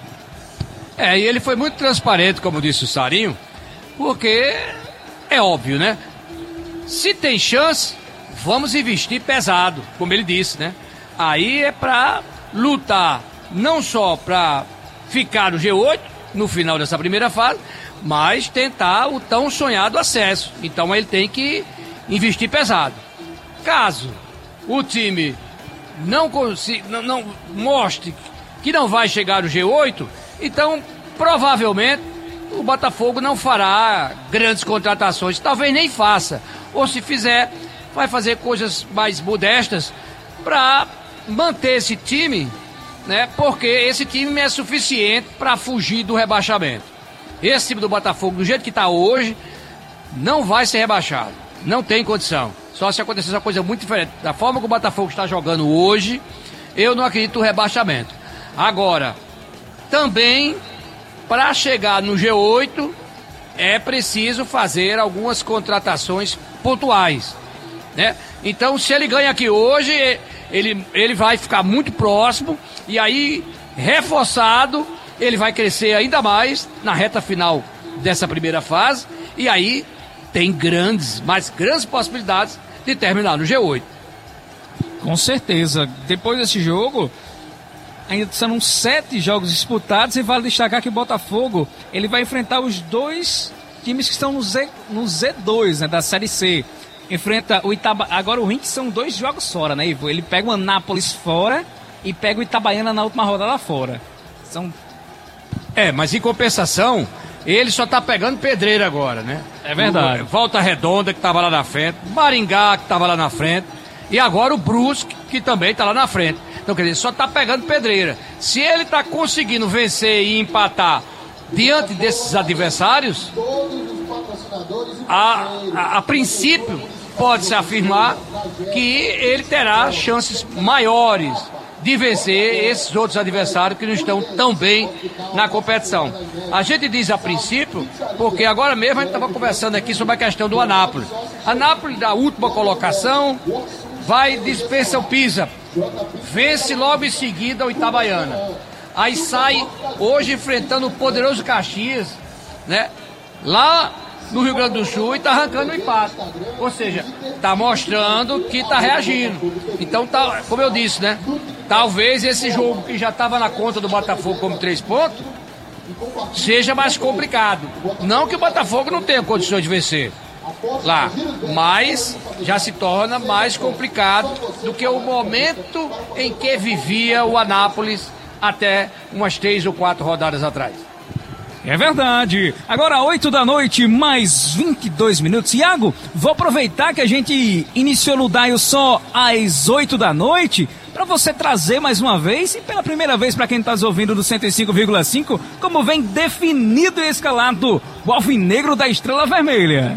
É, e ele foi muito transparente, como disse o Sarinho, porque é óbvio, né? Se tem chance, vamos investir pesado, como ele disse, né? Aí é pra lutar não só pra ficar no G oito, no final dessa primeira fase, mas tentar o tão sonhado acesso. Então ele tem que investir pesado. Caso o time não, consiga, não, não mostre que não vai chegar no G oito, então provavelmente o Botafogo não fará grandes contratações, talvez nem faça, ou se fizer, vai fazer coisas mais modestas para manter esse time, né? Porque esse time é suficiente para fugir do rebaixamento. Esse time do Botafogo, do jeito que está hoje, não vai ser rebaixado, não tem condição. Só se acontecer uma coisa muito diferente. Da forma que o Botafogo está jogando hoje, eu não acredito no rebaixamento. Agora, também, para chegar no G oito, é preciso fazer algumas contratações pontuais, né? Então, se ele ganha aqui hoje, ele, ele vai ficar muito próximo e aí, reforçado, ele vai crescer ainda mais na reta final dessa primeira fase e aí tem grandes, mas grandes possibilidades de terminar no G oito. Com certeza. Depois desse jogo, ainda são sete jogos disputados e vale destacar que o Botafogo ele vai enfrentar os dois times que estão no Z, no Z dois, né, da Série C. Enfrenta o Itaba... Agora o Rinque são dois jogos fora, né, Ivo? Ele pega o Anápolis fora e pega o Itabaiana na última rodada fora. São... É, mas em compensação, ele só tá pegando pedreira agora, né? É verdade. O Volta Redonda, que tava lá na frente, Maringá, que tava lá na frente, e agora o Brusque, que também tá lá na frente. Então, quer dizer, só tá pegando pedreira. Se ele tá conseguindo vencer e empatar diante desses adversários, a, a, a princípio pode-se afirmar que ele terá chances maiores de vencer esses outros adversários que não estão tão bem na competição. A gente diz a princípio, porque agora mesmo a gente estava conversando aqui sobre a questão do Anápolis. Anápolis, da última colocação, vai, dispensa o Pisa, vence logo em seguida o Itabaiana. Aí sai hoje enfrentando o poderoso Caxias, né? Lá no Rio Grande do Sul, e tá arrancando o empate. Ou seja, tá mostrando que tá reagindo. Então, tá, como eu disse, né? Talvez esse jogo que já estava na conta do Botafogo como três pontos seja mais complicado. Não que o Botafogo não tenha condições de vencer lá, mas já se torna mais complicado do que o momento em que vivia o Anápolis até umas três ou quatro rodadas atrás. É verdade. Agora, oito da noite, mais vinte e dois minutos. Iago, vou aproveitar que a gente iniciou no Daio só às oito da noite, para você trazer mais uma vez, e pela primeira vez para quem está nos ouvindo do cento e cinco vírgula cinco, como vem definido e escalado o alvinegro da Estrela Vermelha.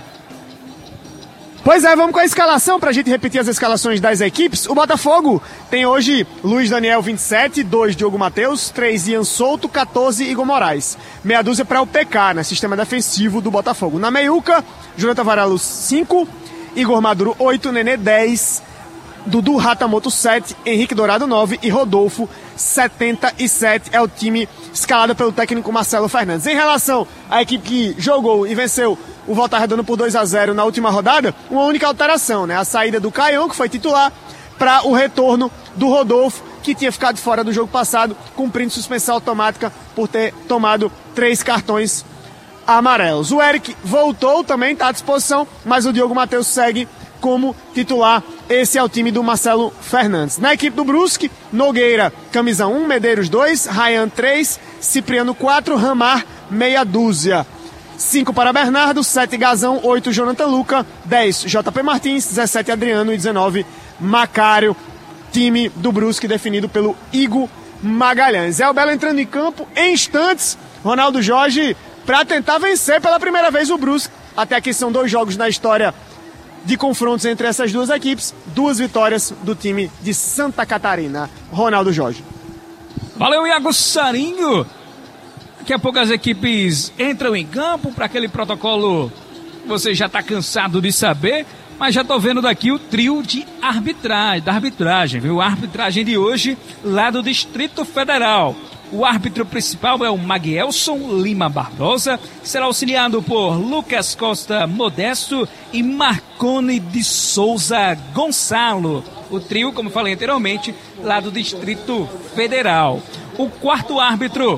Pois é, vamos com a escalação pra gente repetir as escalações das equipes. O Botafogo tem hoje Luiz Daniel, vinte e sete, dois Diogo Matheus, três Ian Souto, quatorze Igor Moraes. Meia dúzia para o P K, né, sistema defensivo do Botafogo. Na meiuca, Jonathan Varelo, cinco, Igor Maduro, oito, Nenê, dez, Dudu Ratamoto, sete, Henrique Dourado, nove e Rodolfo, setenta e sete. É o time escalado pelo técnico Marcelo Fernandes. Em relação à equipe que jogou e venceu o Volta Redonda por dois a zero na última rodada, uma única alteração, né? A saída do Caião, que foi titular, para o retorno do Rodolfo, que tinha ficado fora do jogo passado, cumprindo suspensão automática por ter tomado três cartões amarelos. O Eric voltou, também está à disposição, mas o Diogo Matheus segue como titular. Esse é o time do Marcelo Fernandes. Na equipe do Brusque, Nogueira, camisa um, Medeiros dois, Ryan três, Cipriano quatro, Ramar meia dúzia. cinco para Bernardo, sete Gazão, oito Jonathan Luca, dez J P Martins, dezessete Adriano e dezenove Macário. Time do Brusque definido pelo Igor Magalhães. É o Belo entrando em campo em instantes, Ronaldo Jorge, para tentar vencer pela primeira vez o Brusque. Até aqui são dois jogos na história de confrontos entre essas duas equipes, duas vitórias do time de Santa Catarina. Ronaldo Jorge. Valeu, Iago Sarinho. Daqui a pouco as equipes entram em campo para aquele protocolo que você já está cansado de saber, mas já estou vendo daqui o trio de arbitragem, da arbitragem, viu? A arbitragem de hoje lá do Distrito Federal. O árbitro principal é o Maguelson Lima Barbosa, que será auxiliado por Lucas Costa Modesto e Marcone de Souza Gonçalo. O trio, como falei anteriormente, lá do Distrito Federal. O quarto árbitro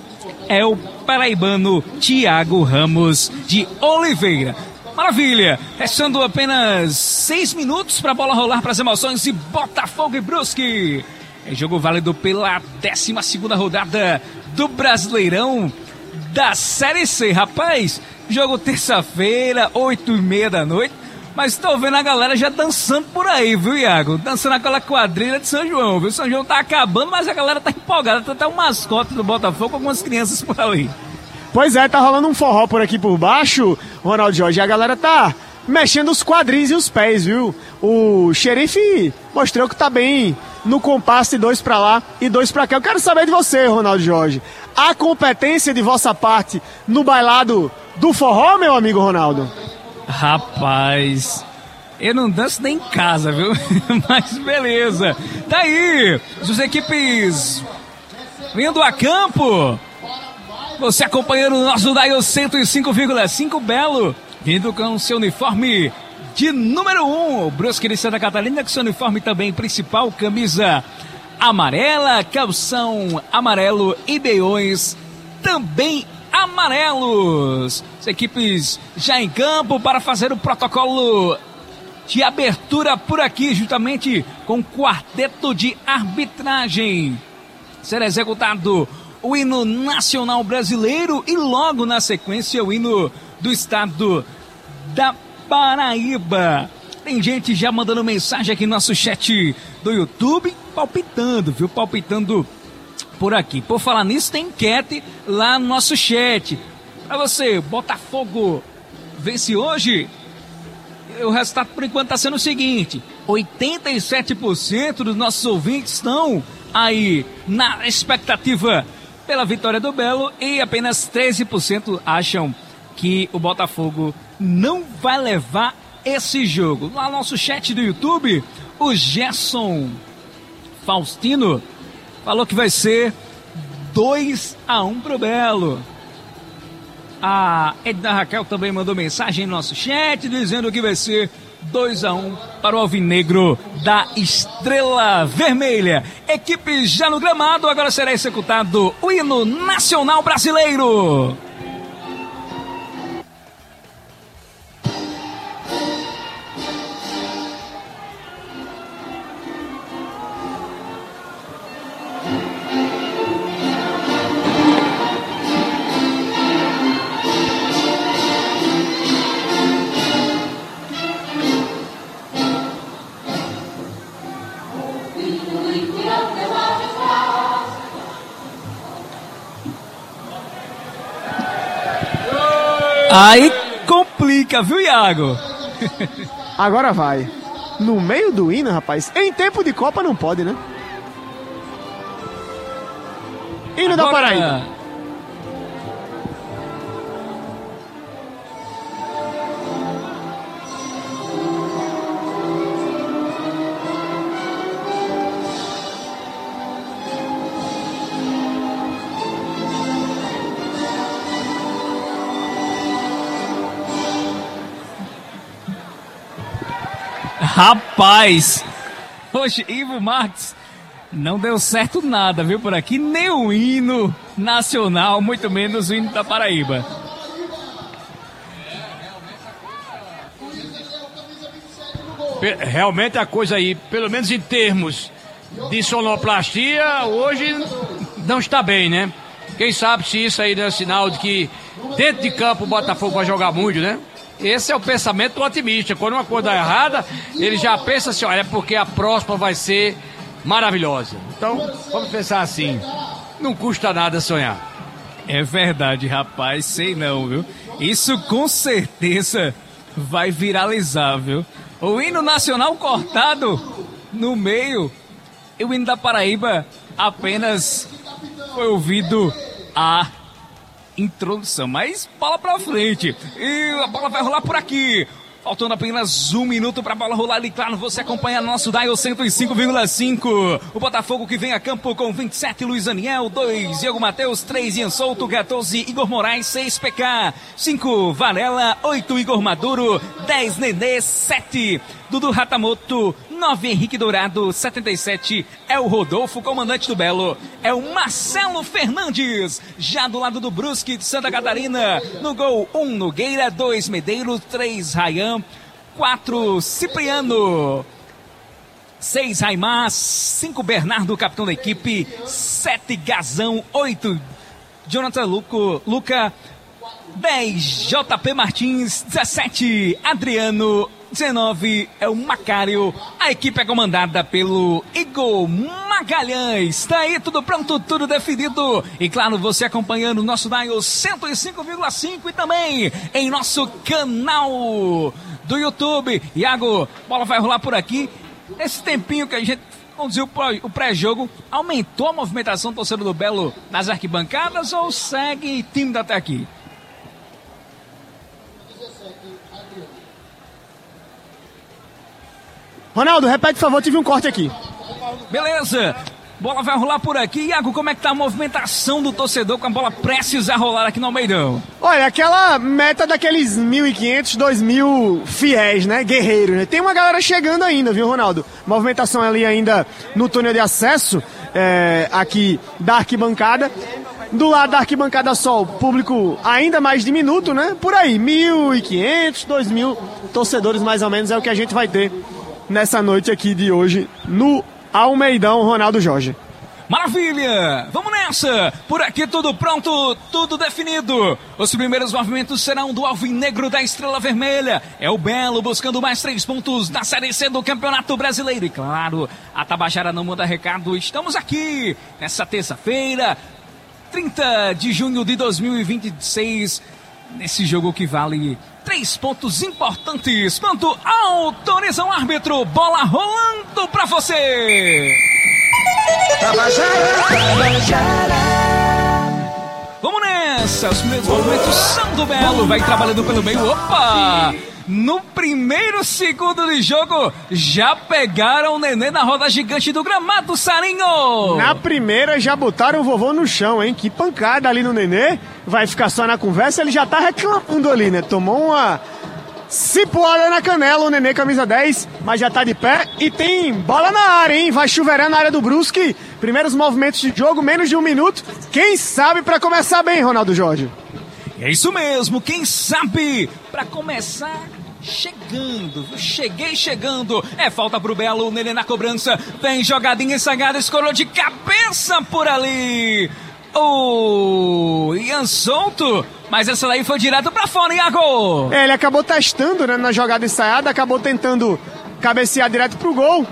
é o paraibano Tiago Ramos de Oliveira. Maravilha! Restando apenas seis minutos para a bola rolar para as emoções de Botafogo e Brusque. É jogo válido pela décima segunda rodada do Brasileirão da Série C. Rapaz, jogo terça-feira, oito e meia da noite. Mas estou vendo a galera já dançando por aí, viu, Iago? Dançando aquela quadrilha de São João, viu? São João tá acabando, mas a galera tá empolgada. Tá até um mascote do Botafogo com algumas crianças por ali. Pois é, tá rolando um forró por aqui por baixo, Ronaldo Jorge. A galera tá mexendo os quadris e os pés, viu? O xerife mostrou que tá bem no compasso de dois pra lá e dois pra cá. Eu quero saber de você, Ronaldo Jorge. Há competência de vossa parte no bailado do forró, meu amigo Ronaldo? Rapaz, eu não danço nem em casa, viu? Mas beleza. Daí, as equipes vindo a campo. Você acompanhando o nosso Dial cento e cinco vírgula cinco Belo, vindo com seu uniforme de número um. O Brusque de Santa Catarina com seu uniforme também principal, camisa amarela, calção amarelo e meiões também amarelos. As equipes já em campo para fazer o protocolo de abertura por aqui, justamente com quarteto de arbitragem. Será executado o hino nacional brasileiro e logo na sequência o hino do estado da Paraíba. Tem gente já mandando mensagem aqui no nosso chat do YouTube, palpitando, viu? Palpitando por aqui. Por falar nisso, tem enquete lá no nosso chat. Pra você, Botafogo vence hoje? O resultado por enquanto está sendo o seguinte: oitenta e sete por cento dos nossos ouvintes estão aí na expectativa pela vitória do Belo e apenas treze por cento acham que o Botafogo não vai levar esse jogo. Lá no nosso chat do YouTube, o Gerson Faustino falou que vai ser dois a um pro Belo. A Edna Raquel também mandou mensagem no nosso chat dizendo que vai ser dois a um para o Alvinegro da Estrela Vermelha. Equipe já no gramado, agora será executado o hino nacional brasileiro. Aí complica, viu, Iago? Agora vai. No meio do hino, rapaz. Em tempo de Copa não pode, né? Hino da Paraíba. Rapaz, hoje Ivo Marques não deu certo nada, viu, por aqui, nem o hino nacional, muito menos o hino da Paraíba. Realmente a coisa aí, pelo menos em termos de sonoplastia, hoje não está bem, né? Quem sabe se isso aí não é sinal de que dentro de campo o Botafogo vai jogar muito, né? Esse é o pensamento do otimista. Quando uma coisa dá errada, ele já pensa assim, olha, é porque a próxima vai ser maravilhosa. Então, vamos pensar assim, não custa nada sonhar. É verdade, rapaz, sei não, viu? Isso com certeza vai viralizar, viu? O hino nacional cortado no meio e o hino da Paraíba apenas foi ouvido a introdução, mas bola pra frente e a bola vai rolar por aqui, faltando apenas um minuto pra bola rolar e claro, você acompanha nosso Dial cento e cinco vírgula cinco, o Botafogo que vem a campo com vinte e sete Luiz Daniel, dois Diego Matheus, três Ian Souto, quatorze Igor Moraes, seis P K, cinco Varela, oito Igor Maduro, dez Nenê, sete Dudu Ratamoto, nove Henrique Dourado, setenta e sete é o Rodolfo, comandante do Belo, é o Marcelo Fernandes, já do lado do Brusque de Santa Catarina, no gol um Nogueira, dois Medeiros, três Rayan, quatro Cipriano, seis Raimar, cinco Bernardo, capitão da equipe, sete Gazão, oito Jonathan Luco, Luca, dez J P Martins, dezessete Adriano, dezenove é o Macário, a equipe é comandada pelo Igor Magalhães. Tá aí tudo pronto, tudo definido. E claro, você acompanhando o nosso Dial cento e cinco vírgula cinco e também em nosso canal do YouTube. Iago, bola vai rolar por aqui. Esse tempinho que a gente conduziu o pré-jogo, aumentou a movimentação do torcedor do Belo nas arquibancadas ou segue tímido até aqui? Ronaldo, repete, por favor, tive um corte aqui. Beleza, bola vai rolar por aqui. Iago, como é que tá a movimentação do torcedor com a bola prestes a rolar aqui no Almeidão? Olha, aquela meta daqueles mil e quinhentos, dois mil fiéis, né, guerreiros, né? Tem uma galera chegando ainda, viu, Ronaldo? Movimentação ali ainda no túnel de acesso, é, aqui da arquibancada. Do lado da arquibancada Sol, público ainda mais diminuto, né? Por aí, mil e quinhentos, dois mil torcedores mais ou menos é o que a gente vai ter nessa noite aqui de hoje no Almeidão Ronaldo Jorge. Maravilha! Vamos nessa! Por aqui tudo pronto, tudo definido. Os primeiros movimentos serão do Alvinegro da Estrela Vermelha. É o Belo buscando mais três pontos na Série C do Campeonato Brasileiro. E claro, a Tabajara não manda recado. Estamos aqui nessa terça-feira, trinta de junho de dois mil e vinte e seis, nesse jogo que vale três pontos importantes. Quanto autoriza o árbitro, bola rolando pra você! Tabajara, Tabajara. Vamos nessa, os primeiros movimentos são do Belo, vai trabalhando pelo meio, opa! No primeiro segundo de jogo, já pegaram o Nenê na roda gigante do gramado, Sarinho! Na primeira já botaram o vovô no chão, hein? Que pancada ali no Nenê, vai ficar só na conversa, ele já tá reclamando ali, né? Tomou uma cipuada na canela o Nenê, camisa dez, mas já tá de pé e tem bola na área, hein? Vai chuveirando na área do Brusque. Primeiros movimentos de jogo, menos de um minuto. Quem sabe pra começar bem, Ronaldo Jorge? É isso mesmo, quem sabe pra começar chegando. Cheguei chegando. É falta pro Belo, o Nenê na cobrança. Vem jogadinha ensagada, escorou de cabeça por ali. O Ian solto, mas essa daí foi direto pra fora, Iago. É, ele acabou testando, né, na jogada ensaiada, acabou tentando cabecear direto pro gol.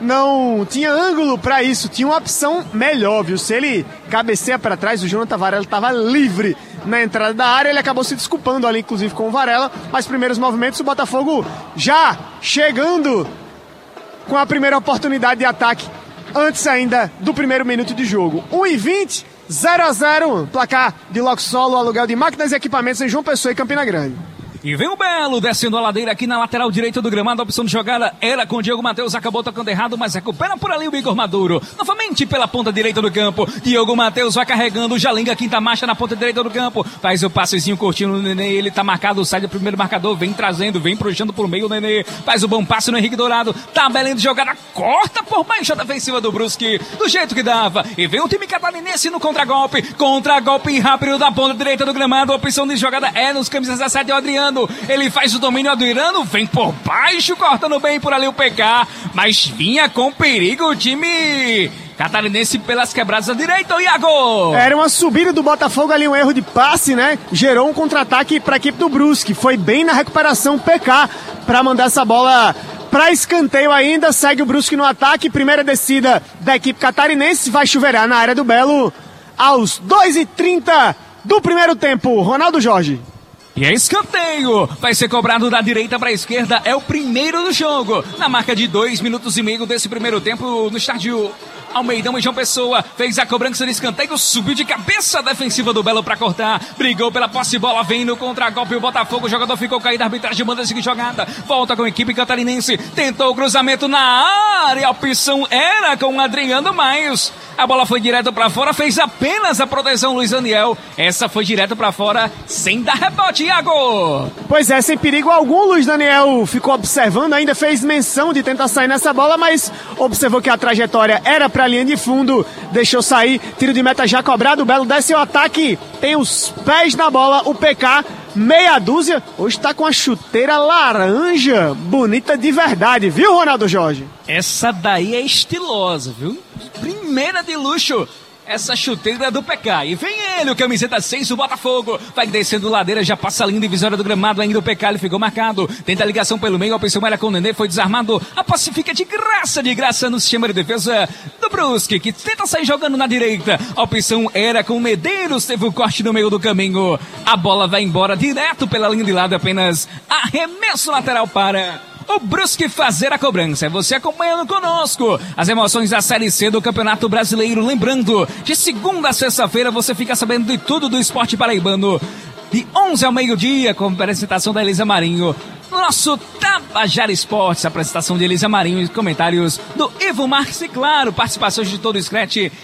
Não tinha ângulo pra isso, tinha uma opção melhor, viu? Se ele cabeceia pra trás, o Jonathan Varela tava livre na entrada da área, ele acabou se desculpando ali, inclusive, com o Varela. Mas primeiros movimentos, o Botafogo já chegando com a primeira oportunidade de ataque, antes ainda do primeiro minuto de jogo. um e vinte, zero a zero, placar de Loco Solo, aluguel de máquinas e equipamentos em João Pessoa e Campina Grande. E vem o Belo descendo a ladeira aqui na lateral direita do gramado. A opção de jogada era com o Diego Matheus. Acabou tocando errado, mas recupera por ali o Igor Maduro. Novamente pela ponta direita do campo. Diego Matheus vai carregando. Jalinga, quinta marcha na ponta direita do campo. Faz o passezinho curtinho no Nenê. Ele tá marcado, sai do primeiro marcador. Vem trazendo, vem puxando por meio o Nenê. Faz o bom passe no Henrique Dourado. Tabelando de jogada, corta por baixo a defensiva do Brusque. Do jeito que dava. E vem o time catarinense no contragolpe. Contragolpe rápido da ponta direita do gramado. A opção de jogada é nos camisas dezessete, o Adriano. Ele faz o domínio Adriano, vem por baixo, cortando bem por ali o P K, mas vinha com perigo o time catarinense pelas quebradas da direita, o Iago. Era uma subida do Botafogo ali, um erro de passe, né? Gerou um contra-ataque para a equipe do Brusque. Foi bem na recuperação P K para mandar essa bola para escanteio ainda. Segue o Brusque no ataque, primeira descida da equipe catarinense, vai chuveirar na área do Belo aos dois e trinta do primeiro tempo. Ronaldo Jorge. E é escanteio, vai ser cobrado da direita para a esquerda, é o primeiro do jogo. Na marca de dois minutos e meio desse primeiro tempo no estádio Almeidão e João Pessoa, fez a cobrança de escanteio, subiu de cabeça a defensiva do Belo para cortar, brigou pela posse de bola, vem no contra-golpe o Botafogo, o jogador ficou caído, a arbitragem manda seguir jogada, volta com a equipe catarinense, tentou o cruzamento na área, a opção era com o Adriano, mas a bola foi direto para fora, fez apenas a proteção Luiz Daniel, essa foi direto para fora, sem dar rebote, Iago. Pois é, sem perigo algum, Luiz Daniel ficou observando, ainda fez menção de tentar sair nessa bola, mas observou que a trajetória era para a linha de fundo, deixou sair, tiro de meta já cobrado, o Belo desce o ataque, tem os pés na bola, o P K, meia dúzia, hoje tá com a chuteira laranja, bonita de verdade, viu, Ronaldo Jorge? Essa daí é estilosa, viu? Primeira de luxo, essa chuteira do P K. E vem ele, o camiseta seis, o Botafogo. Vai descendo ladeira, já passa a linha divisória do gramado. Ainda o P K, ele ficou marcado. Tenta a ligação pelo meio, a opção era com o Nenê, foi desarmado. A posse fica de graça, de graça no sistema de defesa do Brusque, que tenta sair jogando na direita. A opção era com o Medeiros, teve o corte no meio do caminho. A bola vai embora direto pela linha de lado, apenas arremesso lateral para o Brusque fazer a cobrança. É você acompanhando conosco as emoções da Série C do Campeonato Brasileiro. Lembrando, de segunda a sexta-feira você fica sabendo de tudo do esporte paraibano. De onze ao meio-dia, com a apresentação da Elisa Marinho. Nosso Tabajara Esportes, a apresentação de Elisa Marinho e comentários do Ivo Marques e, claro, participações de todo o Scratch Campeonato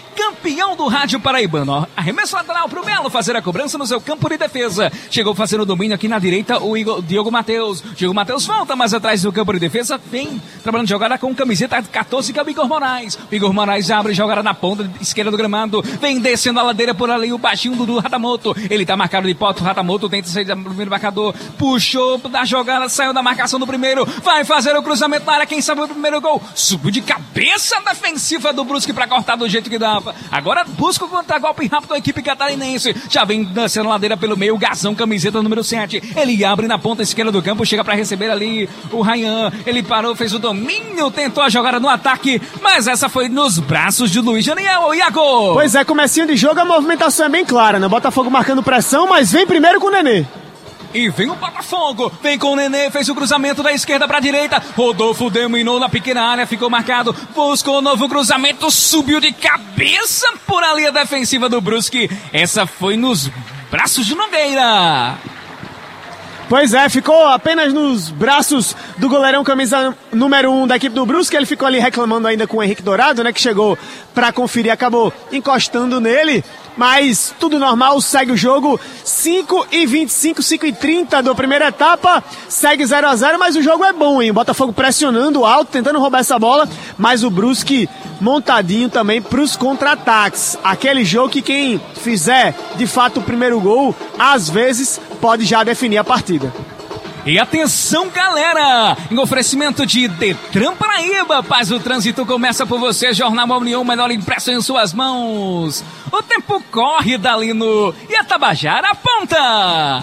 campeão do rádio paraibano. Arremesso lateral pro Belo fazer a cobrança no seu campo de defesa. Chegou fazendo o domínio aqui na direita o Igor, Diogo Matheus. Diogo Matheus volta mais atrás do campo de defesa. Vem trabalhando jogada com camiseta catorze, que é o Igor Moraes. O Igor Moraes abre jogada na ponta esquerda do gramado. Vem descendo a ladeira por ali o baixinho do Ratamoto. Ele tá marcado de ponta. O Ratamoto tenta sair do primeiro marcador. Puxou da jogada, saiu da marcação do primeiro. Vai fazer o cruzamento na área. Quem sabe o primeiro gol? Subiu de cabeça defensiva do Brusque pra cortar do jeito que dava. Agora busca o contra-golpe rápido da equipe catarinense. Já vem descendo a ladeira pelo meio. Gazão, camiseta número sete. Ele abre na ponta esquerda do campo. Chega pra receber ali o Ryan. Ele parou, fez o domínio, tentou a jogada no ataque, mas essa foi nos braços de Luiz Daniel. Iago! Pois é, comecinho de jogo, a movimentação é bem clara, né? Botafogo marcando pressão, mas vem primeiro com o Nenê. E vem o Botafogo, vem com o Nenê, fez o cruzamento da esquerda pra direita. Rodolfo dominou na pequena área, ficou marcado, buscou o novo cruzamento, subiu de cabeça por ali a defensiva do Brusque. Essa foi nos braços de Nogueira. Pois é, ficou apenas nos braços do goleirão camisa número um da equipe do Brusque. Ele ficou ali reclamando ainda com o Henrique Dourado, né, que chegou pra conferir, acabou encostando nele. Mas tudo normal, segue o jogo. cinco e vinte e cinco, cinco e trinta da primeira etapa. Segue zero a zero, mas o jogo é bom, hein? O Botafogo pressionando alto, tentando roubar essa bola. Mas o Brusque montadinho também pros contra-ataques. Aquele jogo que quem fizer, de fato, o primeiro gol, às vezes, pode já definir a partida. E atenção, galera! Em oferecimento de Detran Paraíba, Paz do Trânsito começa por você. Jornal União, melhor impresso em suas mãos. O tempo corre dali no Tabajara aponta.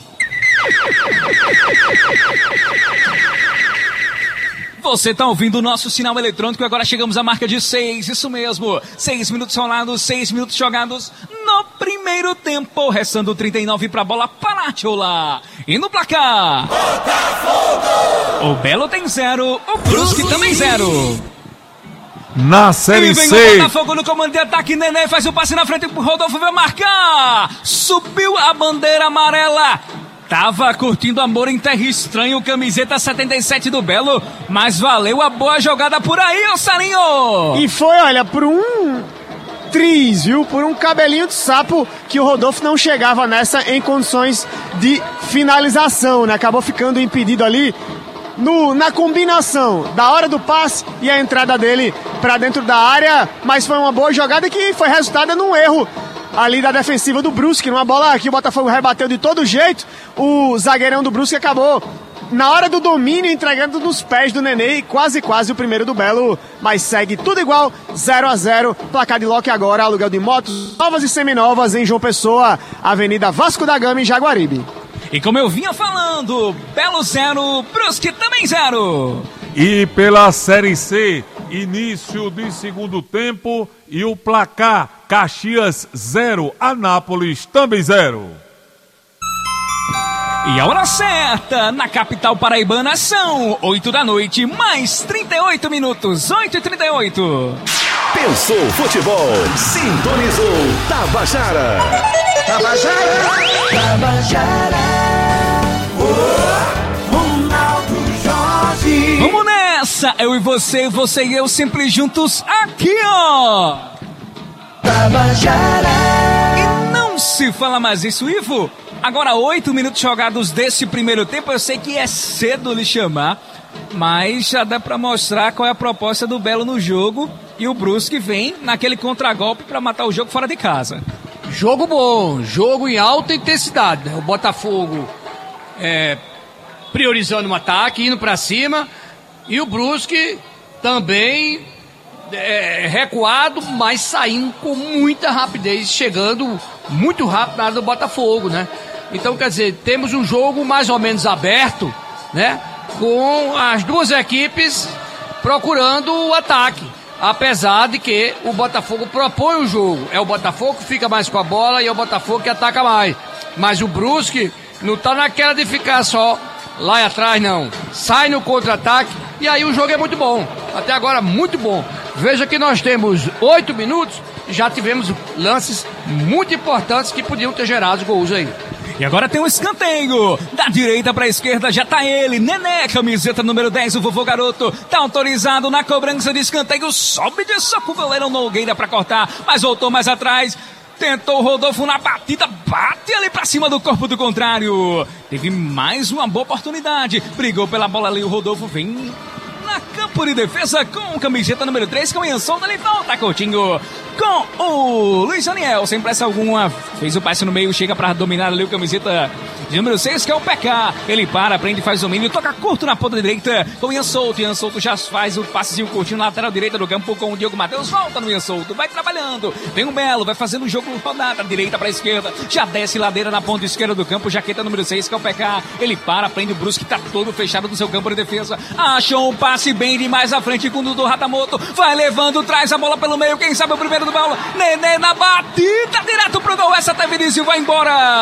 Você está ouvindo o nosso sinal eletrônico e agora chegamos à marca de seis, isso mesmo. Seis minutos rolados, seis minutos jogados no primeiro tempo. Restando trinta e nove para a bola Paratiola. E no placar... Botafogo! O Belo tem zero, o Brusque também zero. Na Série e vem C. o Botafogo no comando de ataque. Nenê faz o passe na frente, o Rodolfo vai marcar. Subiu a bandeira amarela. Tava curtindo amor em terra estranho, camiseta setenta e sete do Belo, mas valeu a boa jogada por aí, ô Sarinho! E foi, olha, por um triz, viu? Por um cabelinho de sapo que o Rodolfo não chegava nessa em condições de finalização, né? Acabou ficando impedido ali no, na combinação da hora do passe e a entrada dele pra dentro da área, mas foi uma boa jogada que foi resultada num erro ali da defensiva do Brusque, numa bola que o Botafogo rebateu de todo jeito. O zagueirão do Brusque acabou, na hora do domínio, entregando nos pés do Nenê, e quase, quase o primeiro do Belo, mas segue tudo igual, zero a zero, placar de lote agora, aluguel de motos novas e seminovas em João Pessoa, Avenida Vasco da Gama, em Jaguaribe. E como eu vinha falando, Belo zero, Brusque também zero. E pela Série C, início de segundo tempo e o placar: Caxias zero, Anápolis também zero. E a hora certa, na capital paraibana, são oito da noite, mais trinta e oito minutos, oito e trinta e oito. Pensou futebol, sintonizou Tabajara. Tabajara, Tabajara, oh, Ronaldo Jorge. Vamos nessa, eu e você, você e eu sempre juntos aqui, ó. Tabajara. E não se fala mais isso, Ivo. Agora oito minutos jogados desse primeiro tempo, eu sei que é cedo lhe chamar, mas já dá pra mostrar qual é a proposta do Belo no jogo, e o Brusque vem naquele contragolpe pra matar o jogo fora de casa. Jogo bom, jogo em alta intensidade, né? O Botafogo é, priorizando o ataque, indo pra cima, e o Brusque também é, recuado, mas saindo com muita rapidez, chegando muito rápido na área do Botafogo, né? Então, quer dizer, temos um jogo mais ou menos aberto, né? Com as duas equipes procurando o ataque. Apesar de que o Botafogo propõe o jogo. É o Botafogo que fica mais com a bola e é o Botafogo que ataca mais. Mas o Brusque não tá naquela de ficar só lá atrás, não. Sai no contra-ataque e aí o jogo é muito bom. Até agora, muito bom. Veja que nós temos oito minutos e já tivemos lances muito importantes que podiam ter gerado gols aí. E agora tem um escanteio. Da direita pra esquerda já tá ele. Nené, camiseta número dez, o vovô garoto. Tá autorizado na cobrança de escanteio. Sobe de soco o goleiro Nogueira pra cortar. Mas voltou mais atrás. Tentou o Rodolfo na batida, bate ali pra cima do corpo do contrário. Teve mais uma boa oportunidade. Brigou pela bola ali, o Rodolfo vem na campo de defesa com camiseta número três, com o Ianson, ele volta, Coutinho. Com o Luiz Daniel, sem pressa alguma, fez o passe no meio, chega pra dominar ali o camiseta de número seis, que é o P K. Ele para, prende, faz domínio, toca curto na ponta direita com o Ian Souto. Ian Souto já faz o passezinho curtinho na lateral direita do campo com o Diogo Matheus. Volta no Ian Souto, vai trabalhando. Vem o Melo, vai fazendo o jogo rodada, direita pra esquerda. Já desce ladeira na ponta esquerda do campo, jaqueta número seis, que é o P K. Ele para, prende o Brusque, tá todo fechado do seu campo de defesa. Achou um passe bem demais à frente com o Dudu Ratamoto. Vai levando, traz a bola pelo meio. Quem sabe o primeiro do bola? Nenê na batida, direto pro gol. Essa até Vinícius vai embora.